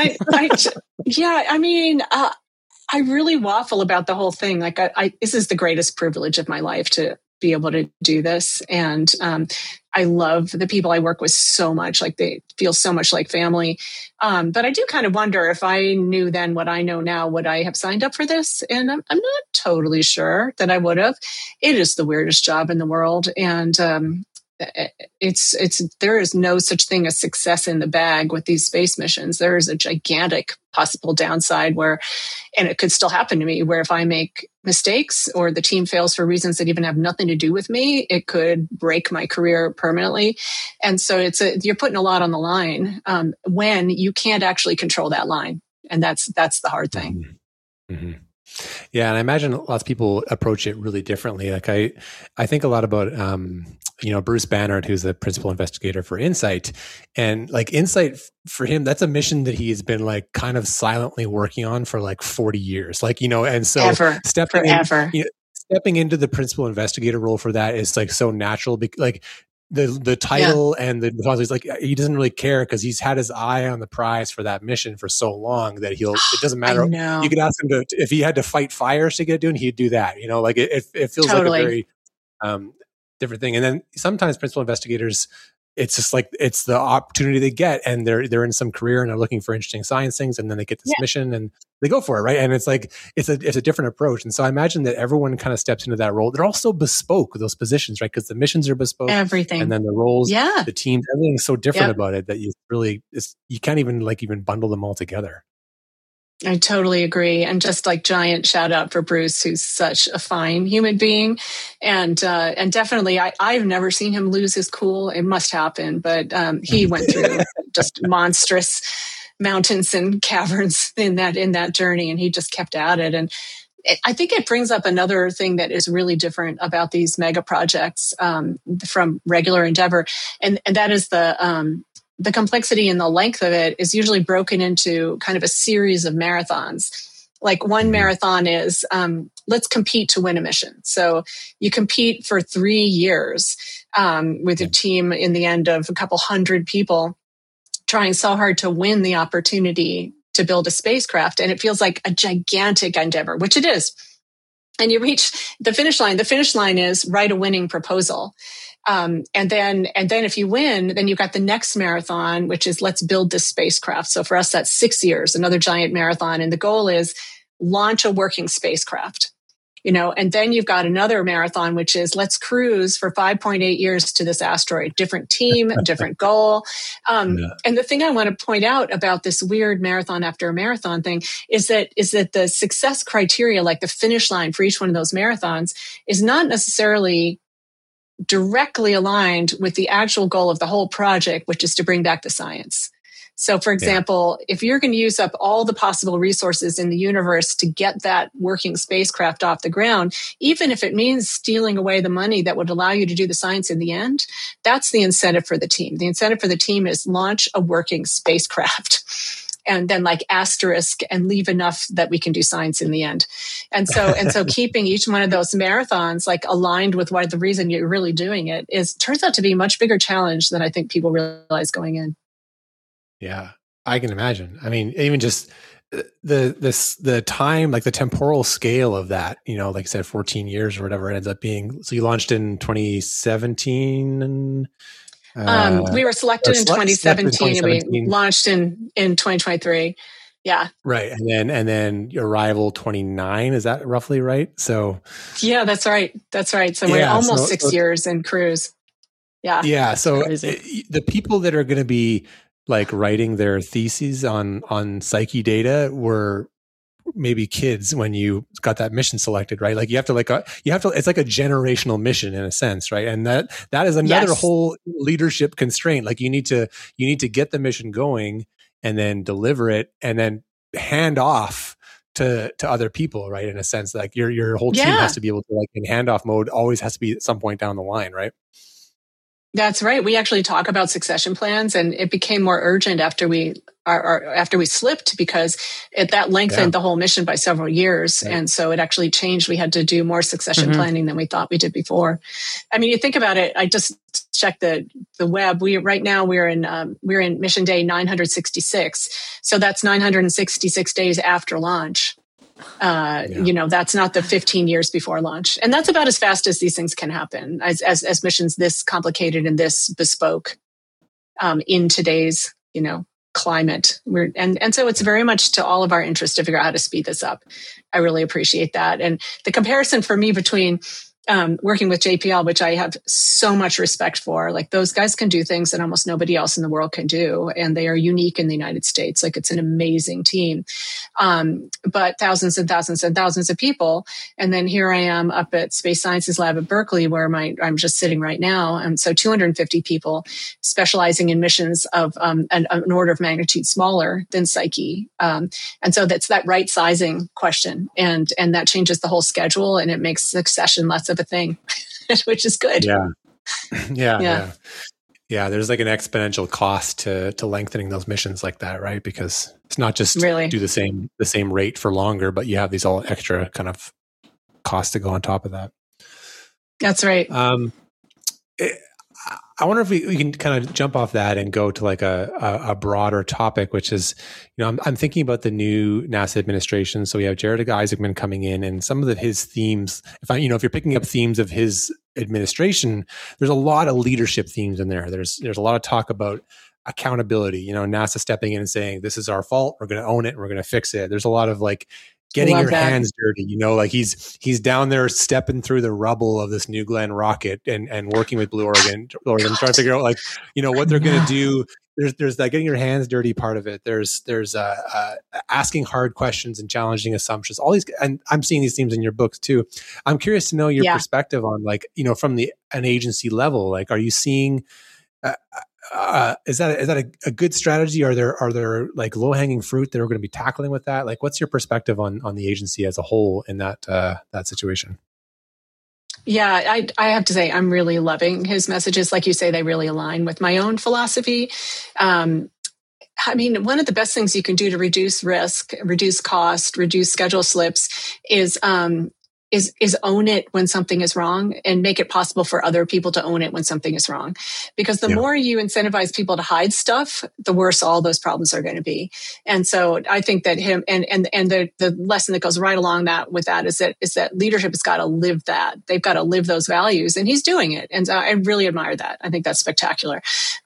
it. I really waffle about the whole thing. Like this is the greatest privilege of my life to be able to do this. And I love the people I work with so much. Like they feel so much like family. But I do kind of wonder, if I knew then what I know now, would I have signed up for this? And I'm not totally sure that I would have. It is the weirdest job in the world. And there is no such thing as success in the bag with these space missions. There is a gigantic possible downside and it could still happen to me, where if I make mistakes or the team fails for reasons that even have nothing to do with me, it could break my career permanently. And so you're putting a lot on the line when you can't actually control that line. And that's the hard thing. Mm-hmm. Yeah. And I imagine lots of people approach it really differently. Like I think a lot about, Bruce Bannard, who's the principal investigator for InSight, and like InSight for him, that's a mission that he's been like kind of silently working on for like 40 years, and so stepping into the principal investigator role for that is like so natural. Like the title and the he's like, he doesn't really care because he's had his eye on the prize for that mission for so long that it doesn't matter. You could ask him if he had to fight fires to get it done, he'd do that. Like it feels totally. like a very different thing. And then sometimes principal investigators, it's just like it's the opportunity they get, and they're in some career and they're looking for interesting science things, and then they get this mission and they go for it, right? And it's like it's a different approach. And so I imagine that everyone kind of steps into that role. They're also bespoke, those positions, right? Because the missions are bespoke, everything, and then the roles, the teams, everything's so different about it that you can't even bundle them all together. I totally agree. And just like giant shout out for Bruce, who's such a fine human being. And definitely I've never seen him lose his cool. It must happen, but he went through just monstrous mountains and caverns in that journey, and he just kept at it. And I think it brings up another thing that is really different about these mega projects from regular Endeavour. And that is the complexity and the length of it is usually broken into kind of a series of marathons. Like one marathon is, let's compete to win a mission. So you compete for 3 years with a team in the end of a couple hundred people trying so hard to win the opportunity to build a spacecraft. And it feels like a gigantic endeavor, which it is. And you reach the finish line. The finish line is write a winning proposal. And then if you win, then you've got the next marathon, which is let's build this spacecraft. So for us, that's 6 years, another giant marathon. And the goal is launch a working spacecraft, and then you've got another marathon, which is let's cruise for 5.8 years to this asteroid, different team, different goal. And the thing I want to point out about this weird marathon after marathon thing is that the success criteria, like the finish line for each one of those marathons, is not necessarily directly aligned with the actual goal of the whole project, which is to bring back the science. So, for example, if you're going to use up all the possible resources in the universe to get that working spacecraft off the ground, even if it means stealing away the money that would allow you to do the science in the end, that's the incentive for the team. The incentive for the team is launch a working spacecraft. And then asterisk and leave enough that we can do science in the end. And so keeping each one of those marathons aligned with what the reason you're really doing it turns out to be a much bigger challenge than I think people realize going in. Yeah, I can imagine. I mean, even just the time, like the temporal scale of that, like I said, 14 years or whatever it ends up being. So you launched in 2017 and we were selected in 2017 and we launched in 2023. Yeah. Right. And then arrival 29, is that roughly right? So yeah, that's right. So we're almost 6 years in cruise. Yeah. Yeah. So the people that are going to be writing their theses on Psyche data were maybe kids when you got that mission selected, right? You have to it's like a generational mission in a sense, right? And that is another whole leadership constraint. You need to get the mission going and then deliver it and then hand off to other people, right? In a sense, your whole team has to be able to in handoff mode always has to be at some point down the line, right? That's right. We actually talk about succession plans, and it became more urgent after we slipped because that lengthened the whole mission by several years, and so it actually changed. We had to do more succession planning than we thought we did before. I mean, you think about it. I just checked the web. We're in mission day 966, so that's 966 days after launch. That's not the 15 years before launch. And that's about as fast as these things can happen as missions this complicated and this bespoke in today's, climate. And so it's very much to all of our interest to figure out how to speed this up. I really appreciate that. And the comparison for me between working with JPL, which I have so much respect for, those guys can do things that almost nobody else in the world can do. And they are unique in the United States. It's an amazing team. But thousands and thousands and thousands of people. And then here I am up at Space Sciences Lab at Berkeley, where I'm just sitting right now. And so 250 people specializing in missions of an order of magnitude smaller than Psyche. And so that's that right sizing question. And that changes the whole schedule, and it makes succession less of a thing, which is good. Yeah. There's an exponential cost to lengthening those missions like that, right? Because it's not just do the same rate for longer, but you have these all extra kind of costs to go on top of that. That's right. I wonder if we can kind of jump off that and go to like a broader topic, which is, I'm thinking about the new NASA administration. So we have Jared Isaacman coming in, and some of his themes. If you're picking up themes of his administration, there's a lot of leadership themes in there. There's a lot of talk about accountability. NASA stepping in and saying, "This is our fault. We're going to own it. And we're going to fix it." There's a lot of like getting your hands dirty, like he's down there stepping through the rubble of this New Glenn rocket and working with Blue Origin, trying to figure out what they're going to do. There's that getting your hands dirty part of it. There's asking hard questions and challenging assumptions. All these, and I'm seeing these themes in your books too. I'm curious to know your perspective on from an agency level. Are you seeing? Is that a good strategy? Are there like low hanging fruit that we're going to be tackling with that? What's your perspective on the agency as a whole in that situation? Yeah, I have to say I'm really loving his messages. Like you say, they really align with my own philosophy. One of the best things you can do to reduce risk, reduce cost, reduce schedule slips is own it when something is wrong and make it possible for other people to own it when something is wrong. Because the more you incentivize people to hide stuff, the worse all those problems are going to be. And so I think that him and the lesson that goes right along with that is that leadership has got to live that. They've got to live those values, and he's doing it. And I really admire that. I think that's spectacular.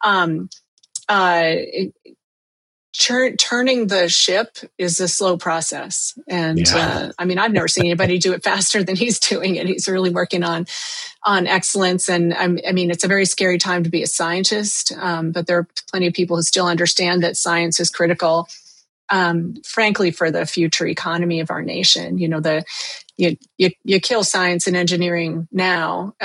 Turning the ship is a slow process. And I've never seen anybody do it faster than he's doing it. He's really working on excellence. And it's a very scary time to be a scientist. But there are plenty of people who still understand that science is critical, frankly, for the future economy of our nation. You kill science and engineering now.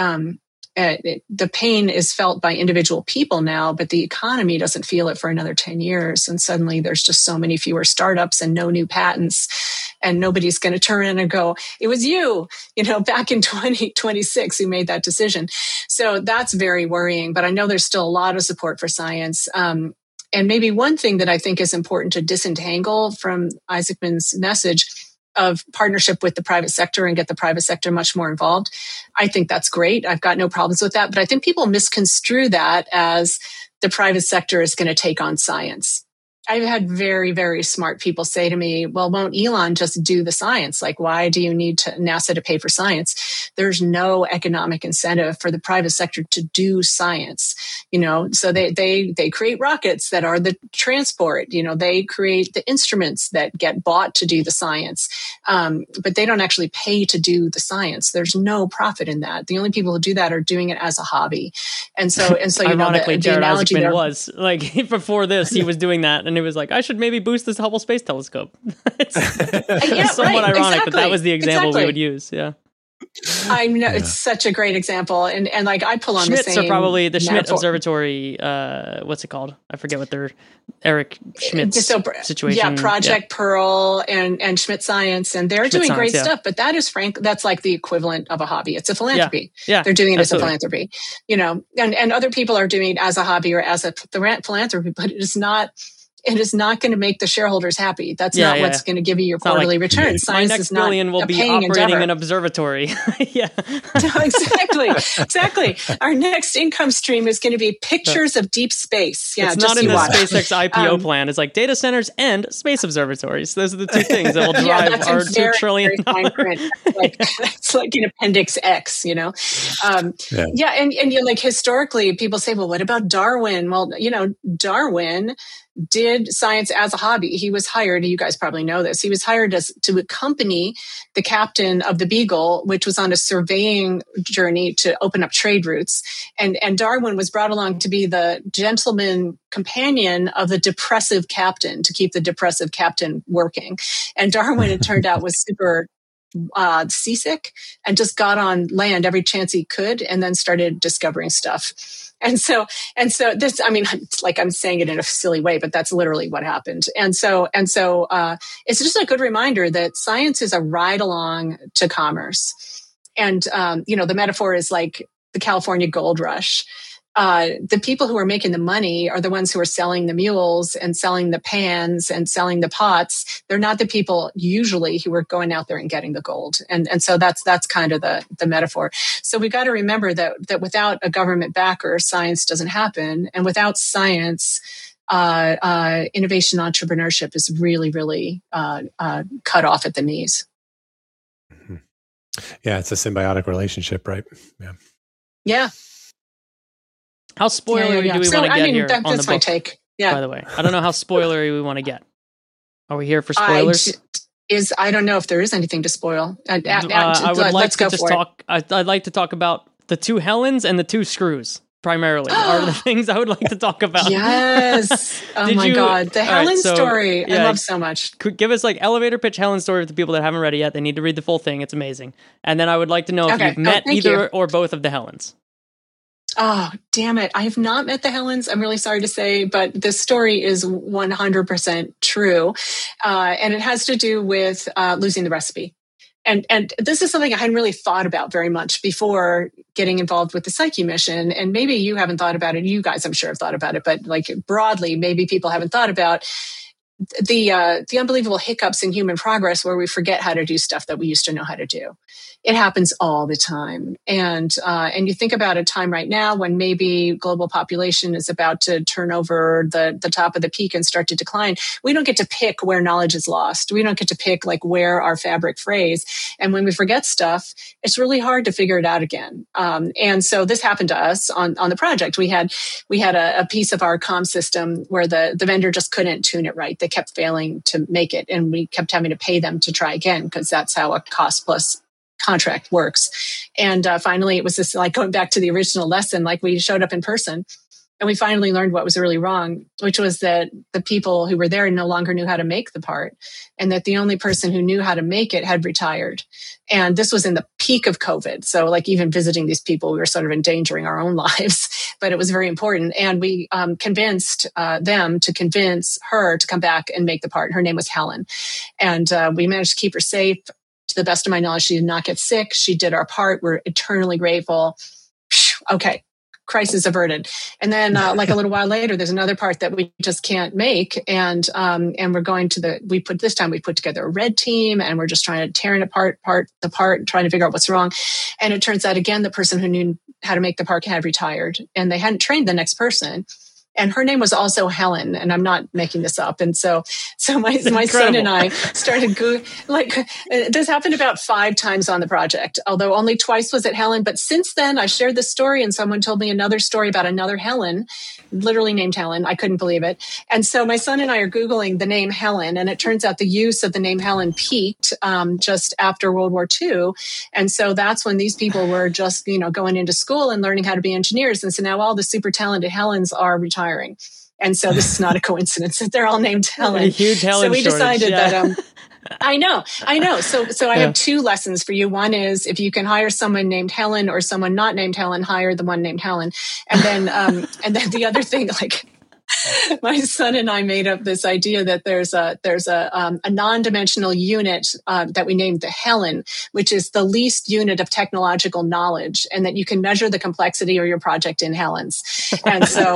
The pain is felt by individual people now, but the economy doesn't feel it for another 10 years. And suddenly there's just so many fewer startups and no new patents. And nobody's going to turn in and go, it was you, back in 2026 who made that decision. So that's very worrying. But I know there's still a lot of support for science. And maybe one thing that I think is important to disentangle from Isaacman's message of partnership with the private sector and get the private sector much more involved. I think that's great. I've got no problems with that. But I think people misconstrue that as the private sector is going to take on science. I've had very, very smart people say to me, well, won't Elon just do the science? Why do you need NASA to pay for science? There's no economic incentive for the private sector to do science. So they create rockets that are the transport, they create the instruments that get bought to do the science. But they don't actually pay to do the science. There's no profit in that. The only people who do that are doing it as a hobby. And so, ironically, the analogy Jared there was before this, he was doing that. And it was I should maybe boost this Hubble Space Telescope. It's somewhat ironic that was the example we would use. Yeah. I know it's such a great example. And I pull on Schmitz the same. Are probably the Schmidt Observatory. What's it called? I forget what their Eric Schmidt's situation. Yeah, Project Pearl and Schmidt Science. And they're doing great stuff. But that is that's like the equivalent of a hobby. It's a philanthropy. Yeah, they're doing it as a philanthropy. And other people are doing it as a hobby or as a philanthropy, but it is not going to make the shareholers happy. That's not what's going to give you your quarterly return. Science my next billion will be operating an observatory. Yeah. Exactly. Our next income stream is going to be pictures of deep space. Yeah, it's not in the SpaceX IPO plan. It's data centers and space observatories. Those are the two things that will drive our $2 trillion. It's like an Appendix X, and historically people say, well, what about Darwin? Well, Darwin did science as a hobby. He was hired, you guys probably know this, he was hired to accompany the captain of the Beagle, which was on a surveying journey to open up trade routes. And Darwin was brought along to be the gentleman companion of the depressive captain, to keep the depressive captain working. And Darwin, it turned out, was super seasick and just got on land every chance he could and then started discovering stuff. And so this, it's like I'm saying it in a silly way, but that's literally what happened. And so it's just a good reminder that science is a ride along to commerce. And, the metaphor is like the California gold rush. the people who are making the money are the ones who are selling the mules and selling the pans and selling the pots. They're not the people usually who are going out there and getting the gold. And so that's kind of the metaphor. So we got to remember that without a government backer, science doesn't happen. And without science, innovation entrepreneurship is really, really cut off at the knees. Yeah, it's a symbiotic relationship, right? Yeah. Yeah. How spoilery do we want to get here on the book? That's my take. Yeah. By the way, I don't know how spoilery we want to get. Are we here for spoilers? I don't know if there is anything to spoil. I would like to just talk. I'd like to talk about the two Helens and the two Screws. Primarily are the things I would like to talk about. Yes. Oh my God. The Helen story. I love so much. Give us like elevator pitch Helen story with the people that haven't read it yet. They need to read the full thing. It's amazing. And then I would like to know if you've met either or both of the Helens. Oh, damn it. I have not met the Helens. I'm really sorry to say, but this story is 100% true. And it has to do with losing the recipe. And this is something I hadn't really thought about very much before getting involved with the Psyche mission. And maybe you haven't thought about it. You guys, I'm sure, have thought about it. But like broadly, maybe people haven't thought about the unbelievable hiccups in human progress where we forget how to do stuff that we used to know how to do. It happens all the time. And you think about a time right now when maybe global population is about to turn over the top of the peak and start to decline. We don't get to pick where knowledge is lost. We don't get to pick like where our fabric frays. And when we forget stuff, it's really hard to figure it out again. And so this happened to us on the project. We had a piece of our comm system where the vendor just couldn't tune it right. They kept failing to make it. And we kept having to pay them to try again because that's how a cost plus contract works. And finally, it was just like going back to the original lesson, like we showed up in person and we finally learned what was really wrong, which was that the people who were there no longer knew how to make the part and that the only person who knew how to make it had retired. And this was in the peak of COVID. So like even visiting these people, we were sort of endangering our own lives, but it was very important. And we convinced them to convince her to come back and make the part. Her name was Helen. And we managed to keep her safe. To the best of my knowledge, she did not get sick. She did our part. We're eternally grateful. Okay, crisis averted. And then, like a little while later, there's another part that we just can't make, and we're going to we put together a red team, and we're just trying to tear it apart, and trying to figure out what's wrong. And it turns out again, the person who knew how to make the part had retired, and they hadn't trained the next person. And her name was also Helen, and I'm not making this up. And so my son and I started this happened about 5 times on the project, although only twice was it Helen. But since then, I shared this story, and someone told me another story about another Helen, literally named Helen. I couldn't believe it. And so my son and I are Googling the name Helen, and it turns out the use of the name Helen peaked just after World War II. And so that's when these people were just going into school and learning how to be engineers. And so now all the super talented Helens are retiring. And so this is not a coincidence that they're all named Helen. A huge Helen So we decided shortage, that, I know. So I have 2 lessons for you. One is if you can hire someone named Helen or someone not named Helen, hire the one named Helen. And then the other thing, like, my son and I made up this idea that there's a non-dimensional unit that we named the Helen, which is the least unit of technological knowledge, and that you can measure the complexity of your project in Helens. And so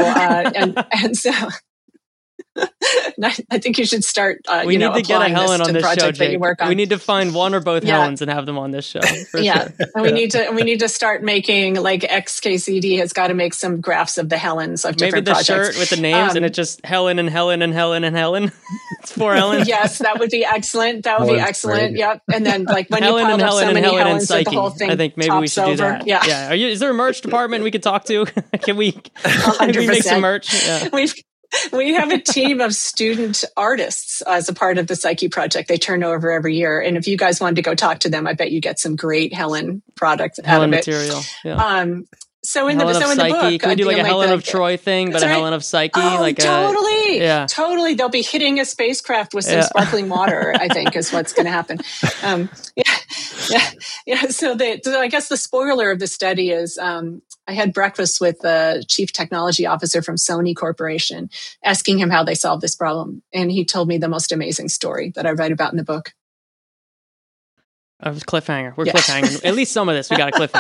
I think you should start. We need to get a Helen on this show, Jake. We need to find one or both Helens and have them on this show. Yeah, sure. And we need to start making like XKCD has got to make some graphs of the Helens of different projects. Maybe the shirt with the names and it's just Helen and Helen and Helen and Helen. It's 4 Helens. Yes, that would be excellent. That would be excellent. Great. Yep. And then like when Helen you pile up so many Helens that the Psyche. whole thing I think maybe we should do that. Yeah. Is there a merch department we could talk to? Can we make some merch? Yeah. We have a team of student artists as a part of the Psyche project. They turn over every year. And if you guys wanted to go talk to them, I bet you get some great Helen products out of it. Material. Yeah. So in the book, can we do like a Helen of Troy thing, but a Helen of Psyche? Totally. They'll be hitting a spacecraft with some sparkling water, I think, is what's going to happen. So I guess the spoiler of the study is I had breakfast with the chief technology officer from Sony Corporation, asking him how they solved this problem, and he told me the most amazing story that I write about in the book. Cliffhanger. We're cliffhanging. At least some of this we got a cliffhanger.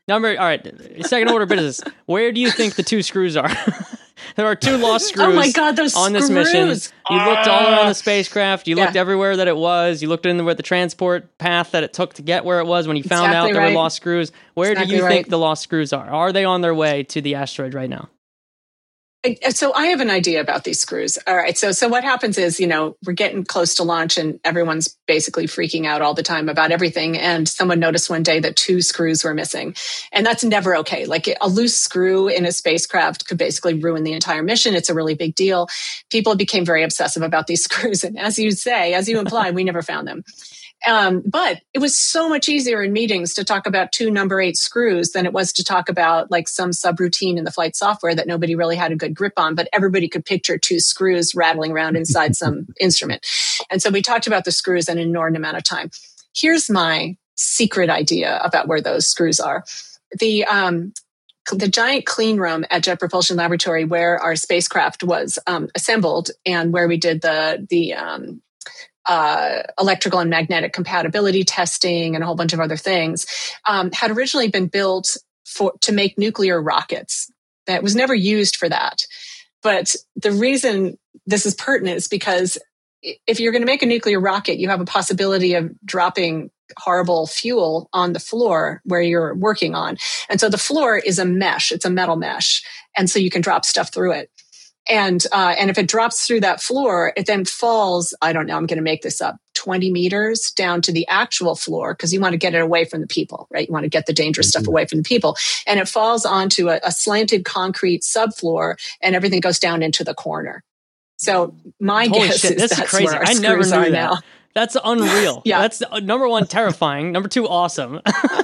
All right. Second order business. Where do you think the 2 screws are? There are 2 lost screws. Oh my God, those on this screws. mission. You looked all around the spacecraft. You looked everywhere that it was. You looked in the transport path that it took to get where it was. When you found out there were lost screws, where do you think the lost screws are? Are they on their way to the asteroid right now? So I have an idea about these screws. All right. So what happens is, we're getting close to launch and everyone's basically freaking out all the time about everything. And someone noticed one day that 2 screws were missing. And that's never okay. Like a loose screw in a spacecraft could basically ruin the entire mission. It's a really big deal. People became very obsessive about these screws. And as you imply, we never found them. But it was so much easier in meetings to talk about 2 number 8 screws than it was to talk about like some subroutine in the flight software that nobody really had a good grip on, but everybody could picture 2 screws rattling around inside some instrument. And so we talked about the screws an inordinate amount of time. Here's my secret idea about where those screws are. The giant clean room at Jet Propulsion Laboratory where our spacecraft was assembled and where we did the electrical and magnetic compatibility testing and a whole bunch of other things, had originally been built to make nuclear rockets. That was never used for that. But the reason this is pertinent is because if you're going to make a nuclear rocket, you have a possibility of dropping horrible fuel on the floor where you're working on. And so the floor is a mesh. It's a metal mesh. And so you can drop stuff through it. And if it drops through that floor, it then falls, I don't know, I'm going to make this up, 20 meters down to the actual floor because you want to get it away from the people, right? You want to get the dangerous stuff away from the people. And it falls onto a slanted concrete subfloor and everything goes down into the corner. So my guess is that's crazy. where our I never screws knew are that. now. That's unreal. Yeah. That's number 1, terrifying. Number 2, awesome.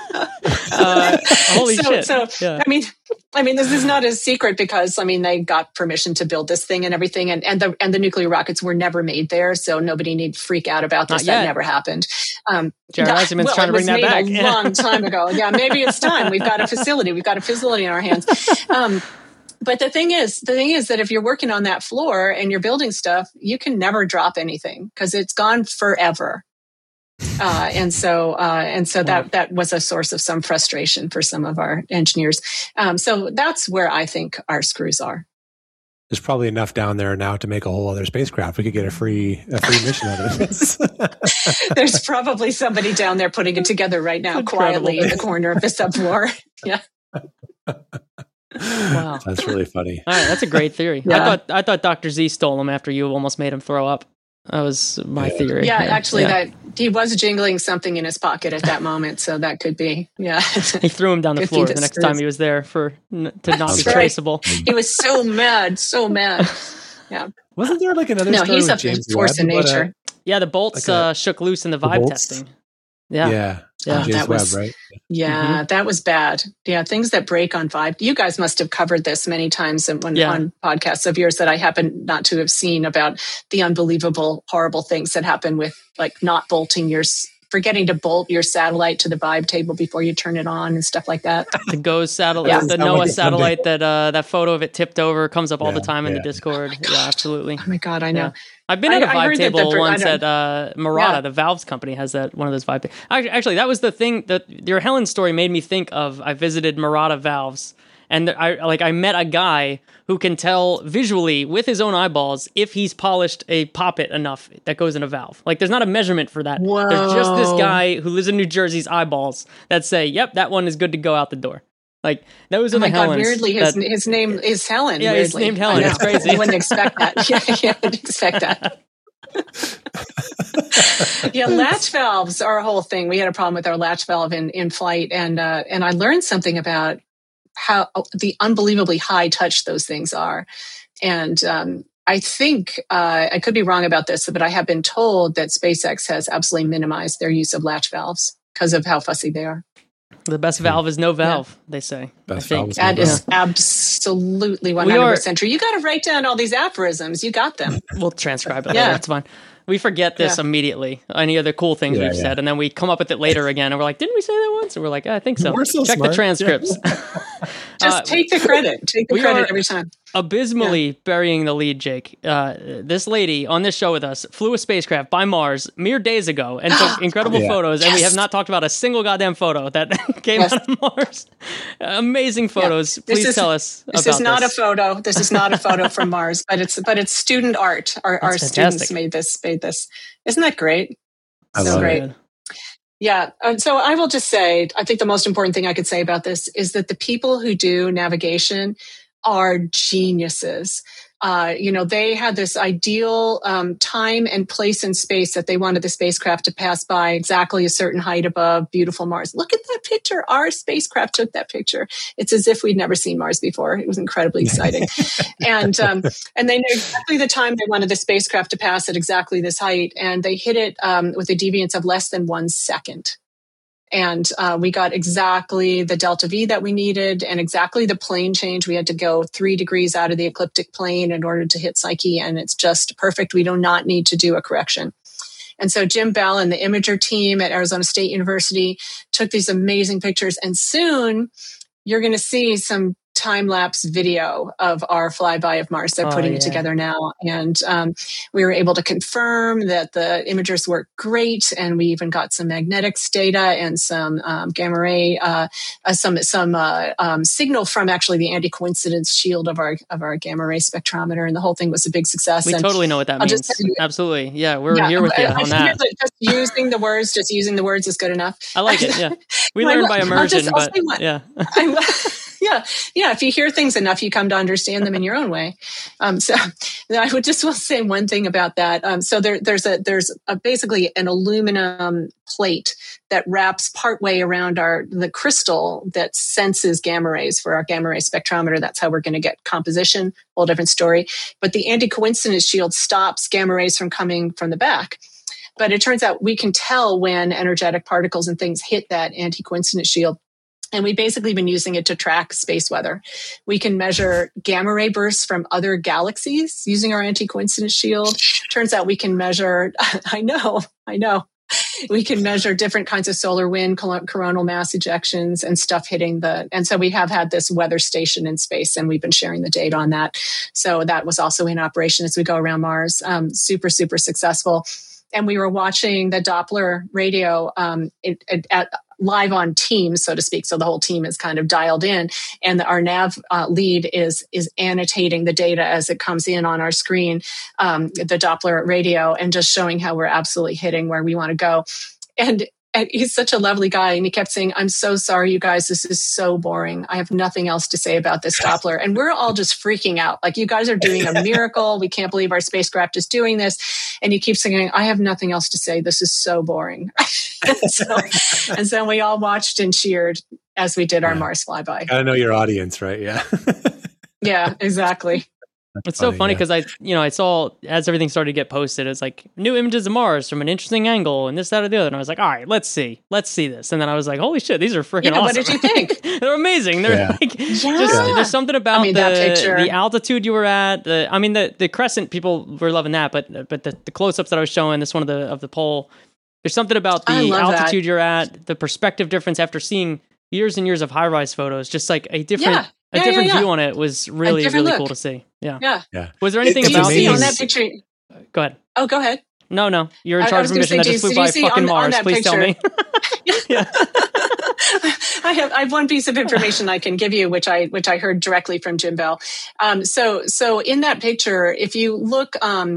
Holy shit. So yeah. I mean, this is not a secret because they got permission to build this thing and everything, and the nuclear rockets were never made there, so nobody need to freak out about this. That never happened. Jared Isaacman's trying to bring that back. A long time ago. Yeah, maybe it's time. We've got a facility. We've got a facility in our hands. But the thing is that if you're working on that floor and you're building stuff, you can never drop anything because it's gone forever. And so that was a source of some frustration for some of our engineers. So that's where I think our screws are. There's probably enough down there now to make a whole other spacecraft. We could get a free mission out of this. There's probably somebody down there putting it together right now, quietly in the corner of the subfloor. Yeah. Wow, that's really funny. All right, that's a great theory. Yeah. I thought Dr. Z stole him after you almost made him throw up. That was my theory. Yeah, actually, that he was jingling something in his pocket at that moment, so that could be. Yeah, he threw him down the floor the next time he was there to not be traceable. He was so mad. Yeah, wasn't there like another? No, he's a James force in nature. Yeah, the bolts shook loose in the vibe testing. Yeah. James Webb, right? Yeah, that was bad. Yeah, things that break on vibe. You guys must have covered this many times on podcasts of yours that I happen not to have seen about the unbelievable, horrible things that happen with like not bolting forgetting to bolt your satellite to the vibe table before you turn it on and stuff like that. The GOES satellite, the NOAA satellite that photo of it tipped over comes up all the time in the Discord. Oh, yeah, absolutely. Oh my God, I know. Yeah. I've been at a vibe table once at Murata, the valves company has one of those vibe. Actually, that was the thing that your Helen story made me think of. I visited Murata Valves, and I met a guy who can tell visually with his own eyeballs if he's polished a poppet enough that goes in a valve. Like there's not a measurement for that. Whoa. There's just this guy who lives in New Jersey's eyeballs that say, "Yep, that one is good to go out the door." Like those are the Helens. Weirdly, his name is Helen. Yeah, he's named Helen. It's crazy. You wouldn't expect that. Yeah, wouldn't expect that. Yeah, latch valves are a whole thing. We had a problem with our latch valve in flight, and I learned something about how the unbelievably high touch those things are. And I think I could be wrong about this, but I have been told that SpaceX has absolutely minimized their use of latch valves because of how fussy they are. The best valve is no valve, they say. Best valve that is absolutely 100% true. You got to write down all these aphorisms. You got them. We'll transcribe it later. That's fine. We forget this immediately. Any other cool things we've said, and then we come up with it later again, and we're like, "Didn't we say that once?" And we're like, "I think so." We're so Check smart. the transcripts. Just take the credit. Take the credit every time. abysmally burying the lead, Jake. This lady on this show with us flew a spacecraft by Mars mere days ago and took incredible photos, and we have not talked about a single goddamn photo that came out of Mars. Amazing photos. Please tell us about this. This is not a photo. This is not a photo from Mars, but it's student art. Our students made this. Isn't that great? So great. It. Yeah. So I will just say, I think the most important thing I could say about this is that the people who do navigation are geniuses. They had this ideal time and place and space that they wanted the spacecraft to pass by exactly a certain height above beautiful Mars. Look at that picture. Our spacecraft took that picture. It's as if we'd never seen Mars before. It was incredibly exciting. And they knew exactly the time they wanted the spacecraft to pass at exactly this height. And they hit it with a deviance of less than 1 second. And we got exactly the delta V that we needed and exactly the plane change. We had to go 3 degrees out of the ecliptic plane in order to hit Psyche, and it's just perfect. We do not need to do a correction. And so Jim Bell and the Imager team at Arizona State University took these amazing pictures. And soon you're going to see some time-lapse video of our flyby of Mars. They're putting it together now. And we were able to confirm that the imagers work great. And we even got some magnetics data and some gamma ray, some signal from actually the anti-coincidence shield of our gamma ray spectrometer. And the whole thing was a big success. We totally know what that means. Absolutely. Yeah, we're here with you on that. Just using the words is good enough. I like it. Yeah. We learn by immersion, but yeah. Yeah. If you hear things enough, you come to understand them in your own way. So I would just want to say one thing about that. So there's basically an aluminum plate that wraps partway around the crystal that senses gamma rays for our gamma ray spectrometer. That's how we're going to get composition. Whole different story. But the anti-coincidence shield stops gamma rays from coming from the back. But it turns out we can tell when energetic particles and things hit that anti-coincidence shield. And we've basically been using it to track space weather. We can measure gamma ray bursts from other galaxies using our anti-coincidence shield. Turns out we can measure, I know. We can measure different kinds of solar wind, coronal mass ejections and stuff hitting and so we have had this weather station in space and we've been sharing the data on that. So that was also in operation as we go around Mars. Super, super successful. And we were watching the Doppler radio live on Teams, so to speak. So the whole team is kind of dialed in, and our nav lead is annotating the data as it comes in on our screen, the Doppler radio, and just showing how we're absolutely hitting where we want to go. And he's such a lovely guy. And he kept saying, I'm so sorry, you guys, this is so boring. I have nothing else to say about this Doppler. And we're all just freaking out. Like, you guys are doing a miracle. We can't believe our spacecraft is doing this. And he keeps saying, I have nothing else to say. This is so boring. and so we all watched and cheered as we did our Mars flyby. Gotta know your audience, right? Yeah. Yeah, exactly. It's so funny because I saw as everything started to get posted, it's like new images of Mars from an interesting angle and this, that, or the other. And I was like, all right, let's see this. And then I was like, holy shit, these are freaking awesome. What did you think? They're amazing. They're there's something about the altitude you were at. The crescent, people were loving that, but the close-ups that I was showing, this one of the pole, there's something about the altitude you're at, the perspective difference after seeing years and years of high-rise photos, just like a different view on it was really, really cool to see. Yeah. Was there anything about these? On that picture? Go ahead. Oh, go ahead. No. You're in charge of a mission that just flew by fucking Mars. Please tell me. Yeah. I have one piece of information I can give you, which I heard directly from Jim Bell. So in that picture, if you look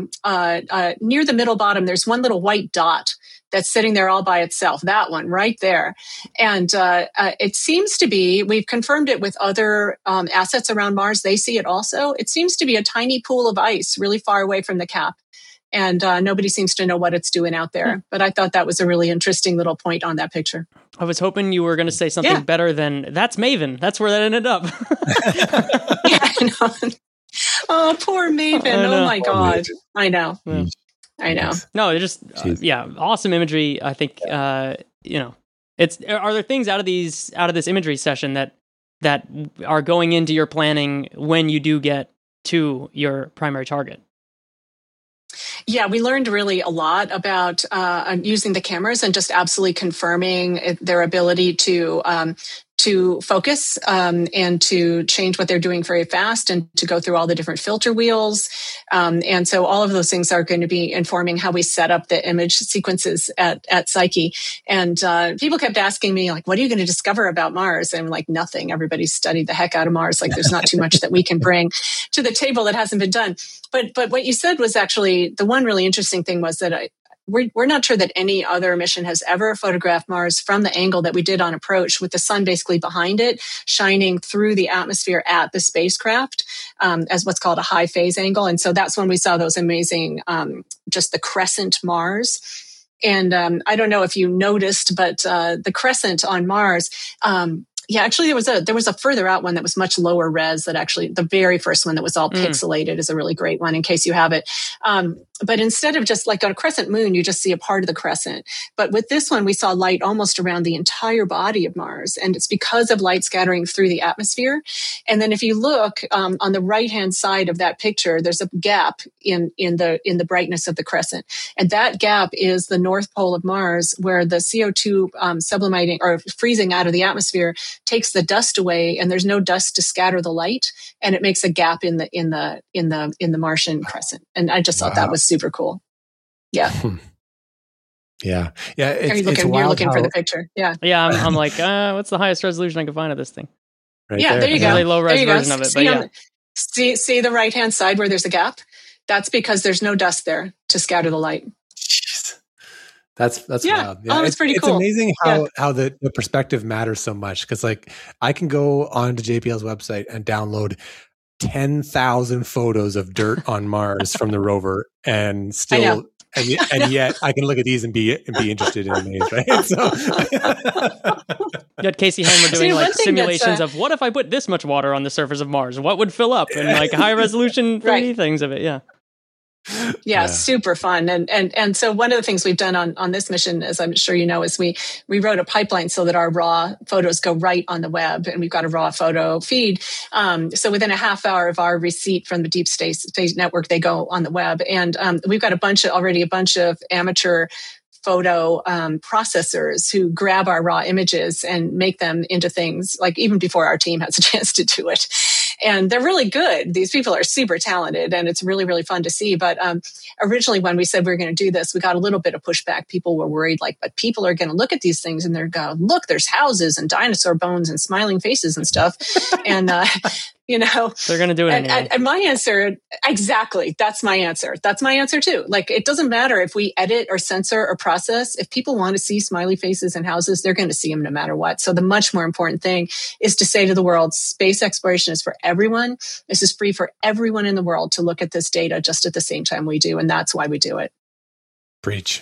near the middle bottom, there's one little white dot that's sitting there all by itself. That one right there. And it seems to be, we've confirmed it with other assets around Mars. They see it also. It seems to be a tiny pool of ice really far away from the cap. And nobody seems to know what it's doing out there. But I thought that was a really interesting little point on that picture. I was hoping you were going to say something better than, that's Maven. That's where that ended up. Yeah, I know. Oh, poor Maven. Oh, my God. I know. Yeah. I know. No, they're just, awesome imagery. I think, are there things out of this imagery session that are going into your planning when you do get to your primary target? Yeah, we learned really a lot about using the cameras and just absolutely confirming their ability to to focus and to change what they're doing very fast and to go through all the different filter wheels. And so all of those things are going to be informing how we set up the image sequences at Psyche. And people kept asking me, like, what are you going to discover about Mars? And I'm like, nothing. Everybody's studied the heck out of Mars. Like, there's not too much that we can bring to the table that hasn't been done. But what you said was actually the one really interesting thing was that we're not sure that any other mission has ever photographed Mars from the angle that we did on approach, with the sun basically behind it, shining through the atmosphere at the spacecraft as what's called a high phase angle. And so that's when we saw those amazing, just the crescent Mars. And I don't know if you noticed, but the crescent on Mars, actually there was a further out one that was much lower res. That actually, the very first one that was all pixelated is a really great one in case you have it. But instead of just like on a crescent moon, you just see a part of the crescent. But with this one, we saw light almost around the entire body of Mars. And it's because of light scattering through the atmosphere. And then if you look on the right-hand side of that picture, there's a gap in the brightness of the crescent. And that gap is the north pole of Mars, where the CO2 sublimating or freezing out of the atmosphere takes the dust away, and there's no dust to scatter the light, and it makes a gap in the Martian crescent. And I just thought that was super cool. Yeah. Yeah. You're looking for the picture. Yeah. Yeah. I'm like, what's the highest resolution I can find of this thing? Right there you go. Really low res version of it. See the right hand side where there's a gap? That's because there's no dust there to scatter the light. Jeez. That's wild. Yeah, it's pretty cool. It's amazing how the perspective matters so much, because like I can go onto JPL's website and download 10,000 photos of dirt on Mars from the rover, and still and yet I can look at these and be interested in these, right? So you had Casey Hamer doing like simulations of what if I put this much water on the surface of Mars? What would fill up? And like high resolution 3D things of it. Yeah, super fun. And so one of the things we've done on this mission, as I'm sure you know, is we wrote a pipeline so that our raw photos go right on the web, and we've got a raw photo feed. So within a half hour of our receipt from the Deep Space Network, they go on the web. And we've got a bunch of amateur photo processors who grab our raw images and make them into things, like even before our team has a chance to do it. And they're really good. These people are super talented, and it's really, really fun to see. But originally, when we said we were going to do this, we got a little bit of pushback. People were worried, like, but people are going to look at these things and they're going, look, there's houses and dinosaur bones and smiling faces and stuff. And, they're going to do it anyway. And my answer, exactly. That's my answer. That's my answer too. Like, it doesn't matter if we edit or censor or process. If people want to see smiley faces and houses, they're going to see them no matter what. So the much more important thing is to say to the world, space exploration is for everyone. This is free for everyone in the world to look at this data just at the same time we do. And that's why we do it. Preach.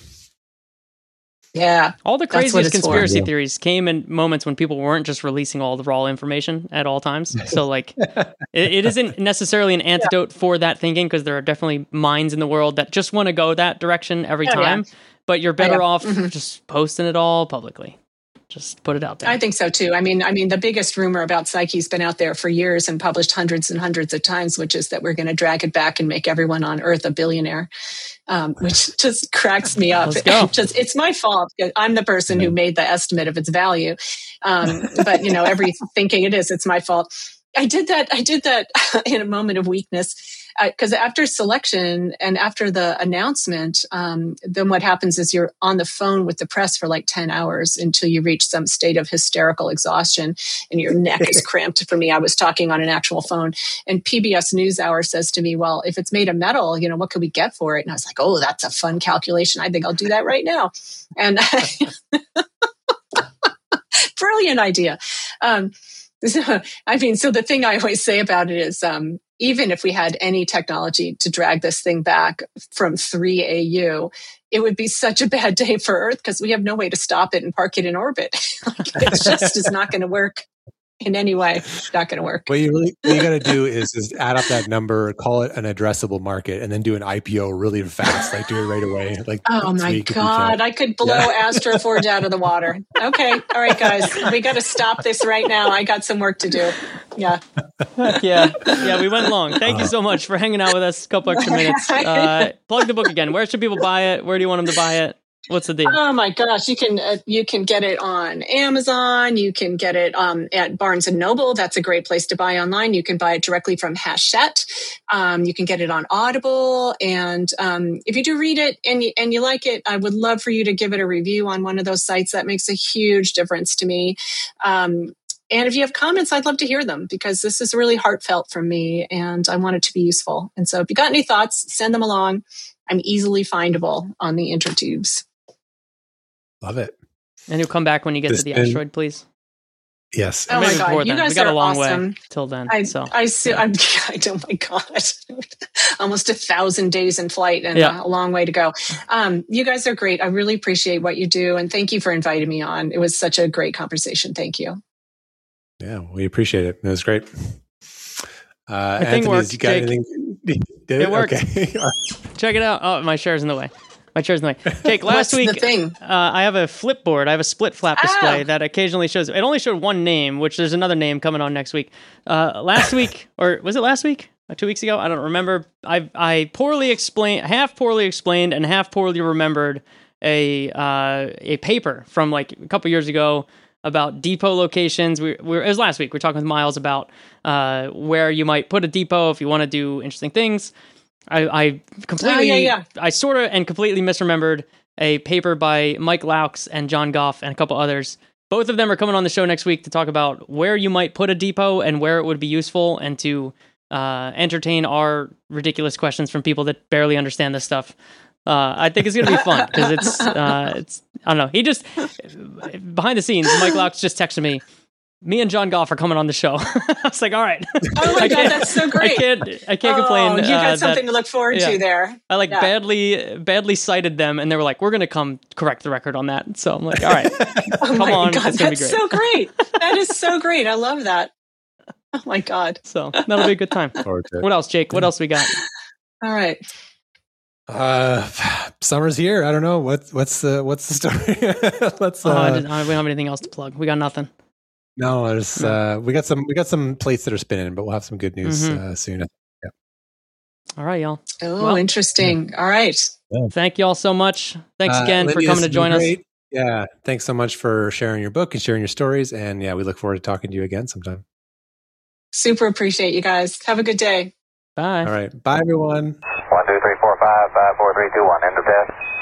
Yeah. All the craziest conspiracy theories came in moments when people weren't just releasing all the raw information at all times. So like it isn't necessarily an antidote for that thinking, because there are definitely minds in the world that just want to go that direction every time. Yeah. But you're better off just posting it all publicly. Just put it out there. I think so too. I mean, the biggest rumor about Psyche's been out there for years and published hundreds and hundreds of times, which is that we're going to drag it back and make everyone on Earth a billionaire, which just cracks me up. It's my fault. I'm the person who made the estimate of its value. But every thinking it's my fault. I did that in a moment of weakness. Because after selection and after the announcement, then what happens is you're on the phone with the press for like 10 hours until you reach some state of hysterical exhaustion and your neck is cramped. For me, I was talking on an actual phone, and PBS NewsHour says to me, well, if it's made of metal, what could we get for it? And I was like, oh, that's a fun calculation. I think I'll do that right now. And brilliant idea. So the thing I always say about it is, even if we had any technology to drag this thing back from 3 AU, it would be such a bad day for Earth because we have no way to stop it and park it in orbit. It's just is not going to work in any way. It's not going to work. What you got to do is add up that number, call it an addressable market, and then do an IPO really fast. Like do it right away. Like, oh my God, I could blow Astroforge out of the water. Okay, all right, guys, we got to stop this right now. I got some work to do. Yeah. Yeah. We went long. Thank you so much for hanging out with us. A couple extra minutes. Plug the book again. Where should people buy it? Where do you want them to buy it? What's the deal? Oh my gosh, you can get it on Amazon. You can get it at Barnes and Noble. That's a great place to buy online. You can buy it directly from Hachette. You can get it on Audible. And if you do read it and you like it, I would love for you to give it a review on one of those sites. That makes a huge difference to me. And if you have comments, I'd love to hear them, because this is really heartfelt from me and I want it to be useful. And so if you got any thoughts, send them along. I'm easily findable on the intertubes. Love it. And you'll come back when you get to the asteroid, please. Yes. Oh my God, you guys we got are a long awesome. way till then. Oh my God, almost 1,000 days in flight and a long way to go. You guys are great. I really appreciate what you do, and thank you for inviting me on. It was such a great conversation. Thank you. Yeah, we appreciate it. It was great. The thing worked. You got anything? Did it worked. Okay. Check it out. Oh, my chair's in the way. Jake, last week, I have a Flipboard. I have a split flap display that occasionally shows. It only showed one name, which there's another name coming on next week. Last week, or was it last week? 2 weeks ago? I don't remember. I half poorly explained, and half poorly remembered a paper from like a couple years ago about depot locations. It was last week. We were talking with Miles about where you might put a depot if you want to do interesting things. I sort of and completely misremembered a paper by Mike Laux and John Goff and a couple others. Both of them are coming on the show next week to talk about where you might put a depot and where it would be useful, and to entertain our ridiculous questions from people that barely understand this stuff. I think it's going to be fun because it's I don't know. He just behind the scenes, Mike Laux just texted me and John Goff are coming on the show. I was like, all right. Oh my God, that's so great. I can't complain. You got something to look forward to there. I badly cited them, and they were like, we're going to come correct the record on that. So I'm like, all right, come on. God, it's going to be great. That's so great. That is so great. I love that. Oh my God. So that'll be a good time. What else, Jake? What else we got? All right. Summer's here. I don't know. What's the story? We don't have anything else to plug. We got nothing. No, there's we got some plates that are spinning, but we'll have some good news soon. Yeah. All right, y'all. Oh, interesting. All right. Yeah. Thank you all so much. Thanks again for coming to join us. Yeah. Thanks so much for sharing your book and sharing your stories. And yeah, we look forward to talking to you again sometime. Super appreciate you guys. Have a good day. Bye. All right. Bye, everyone. 1, 2, 3, 4, 5, 5, 4, 3, 2, 1. End of test.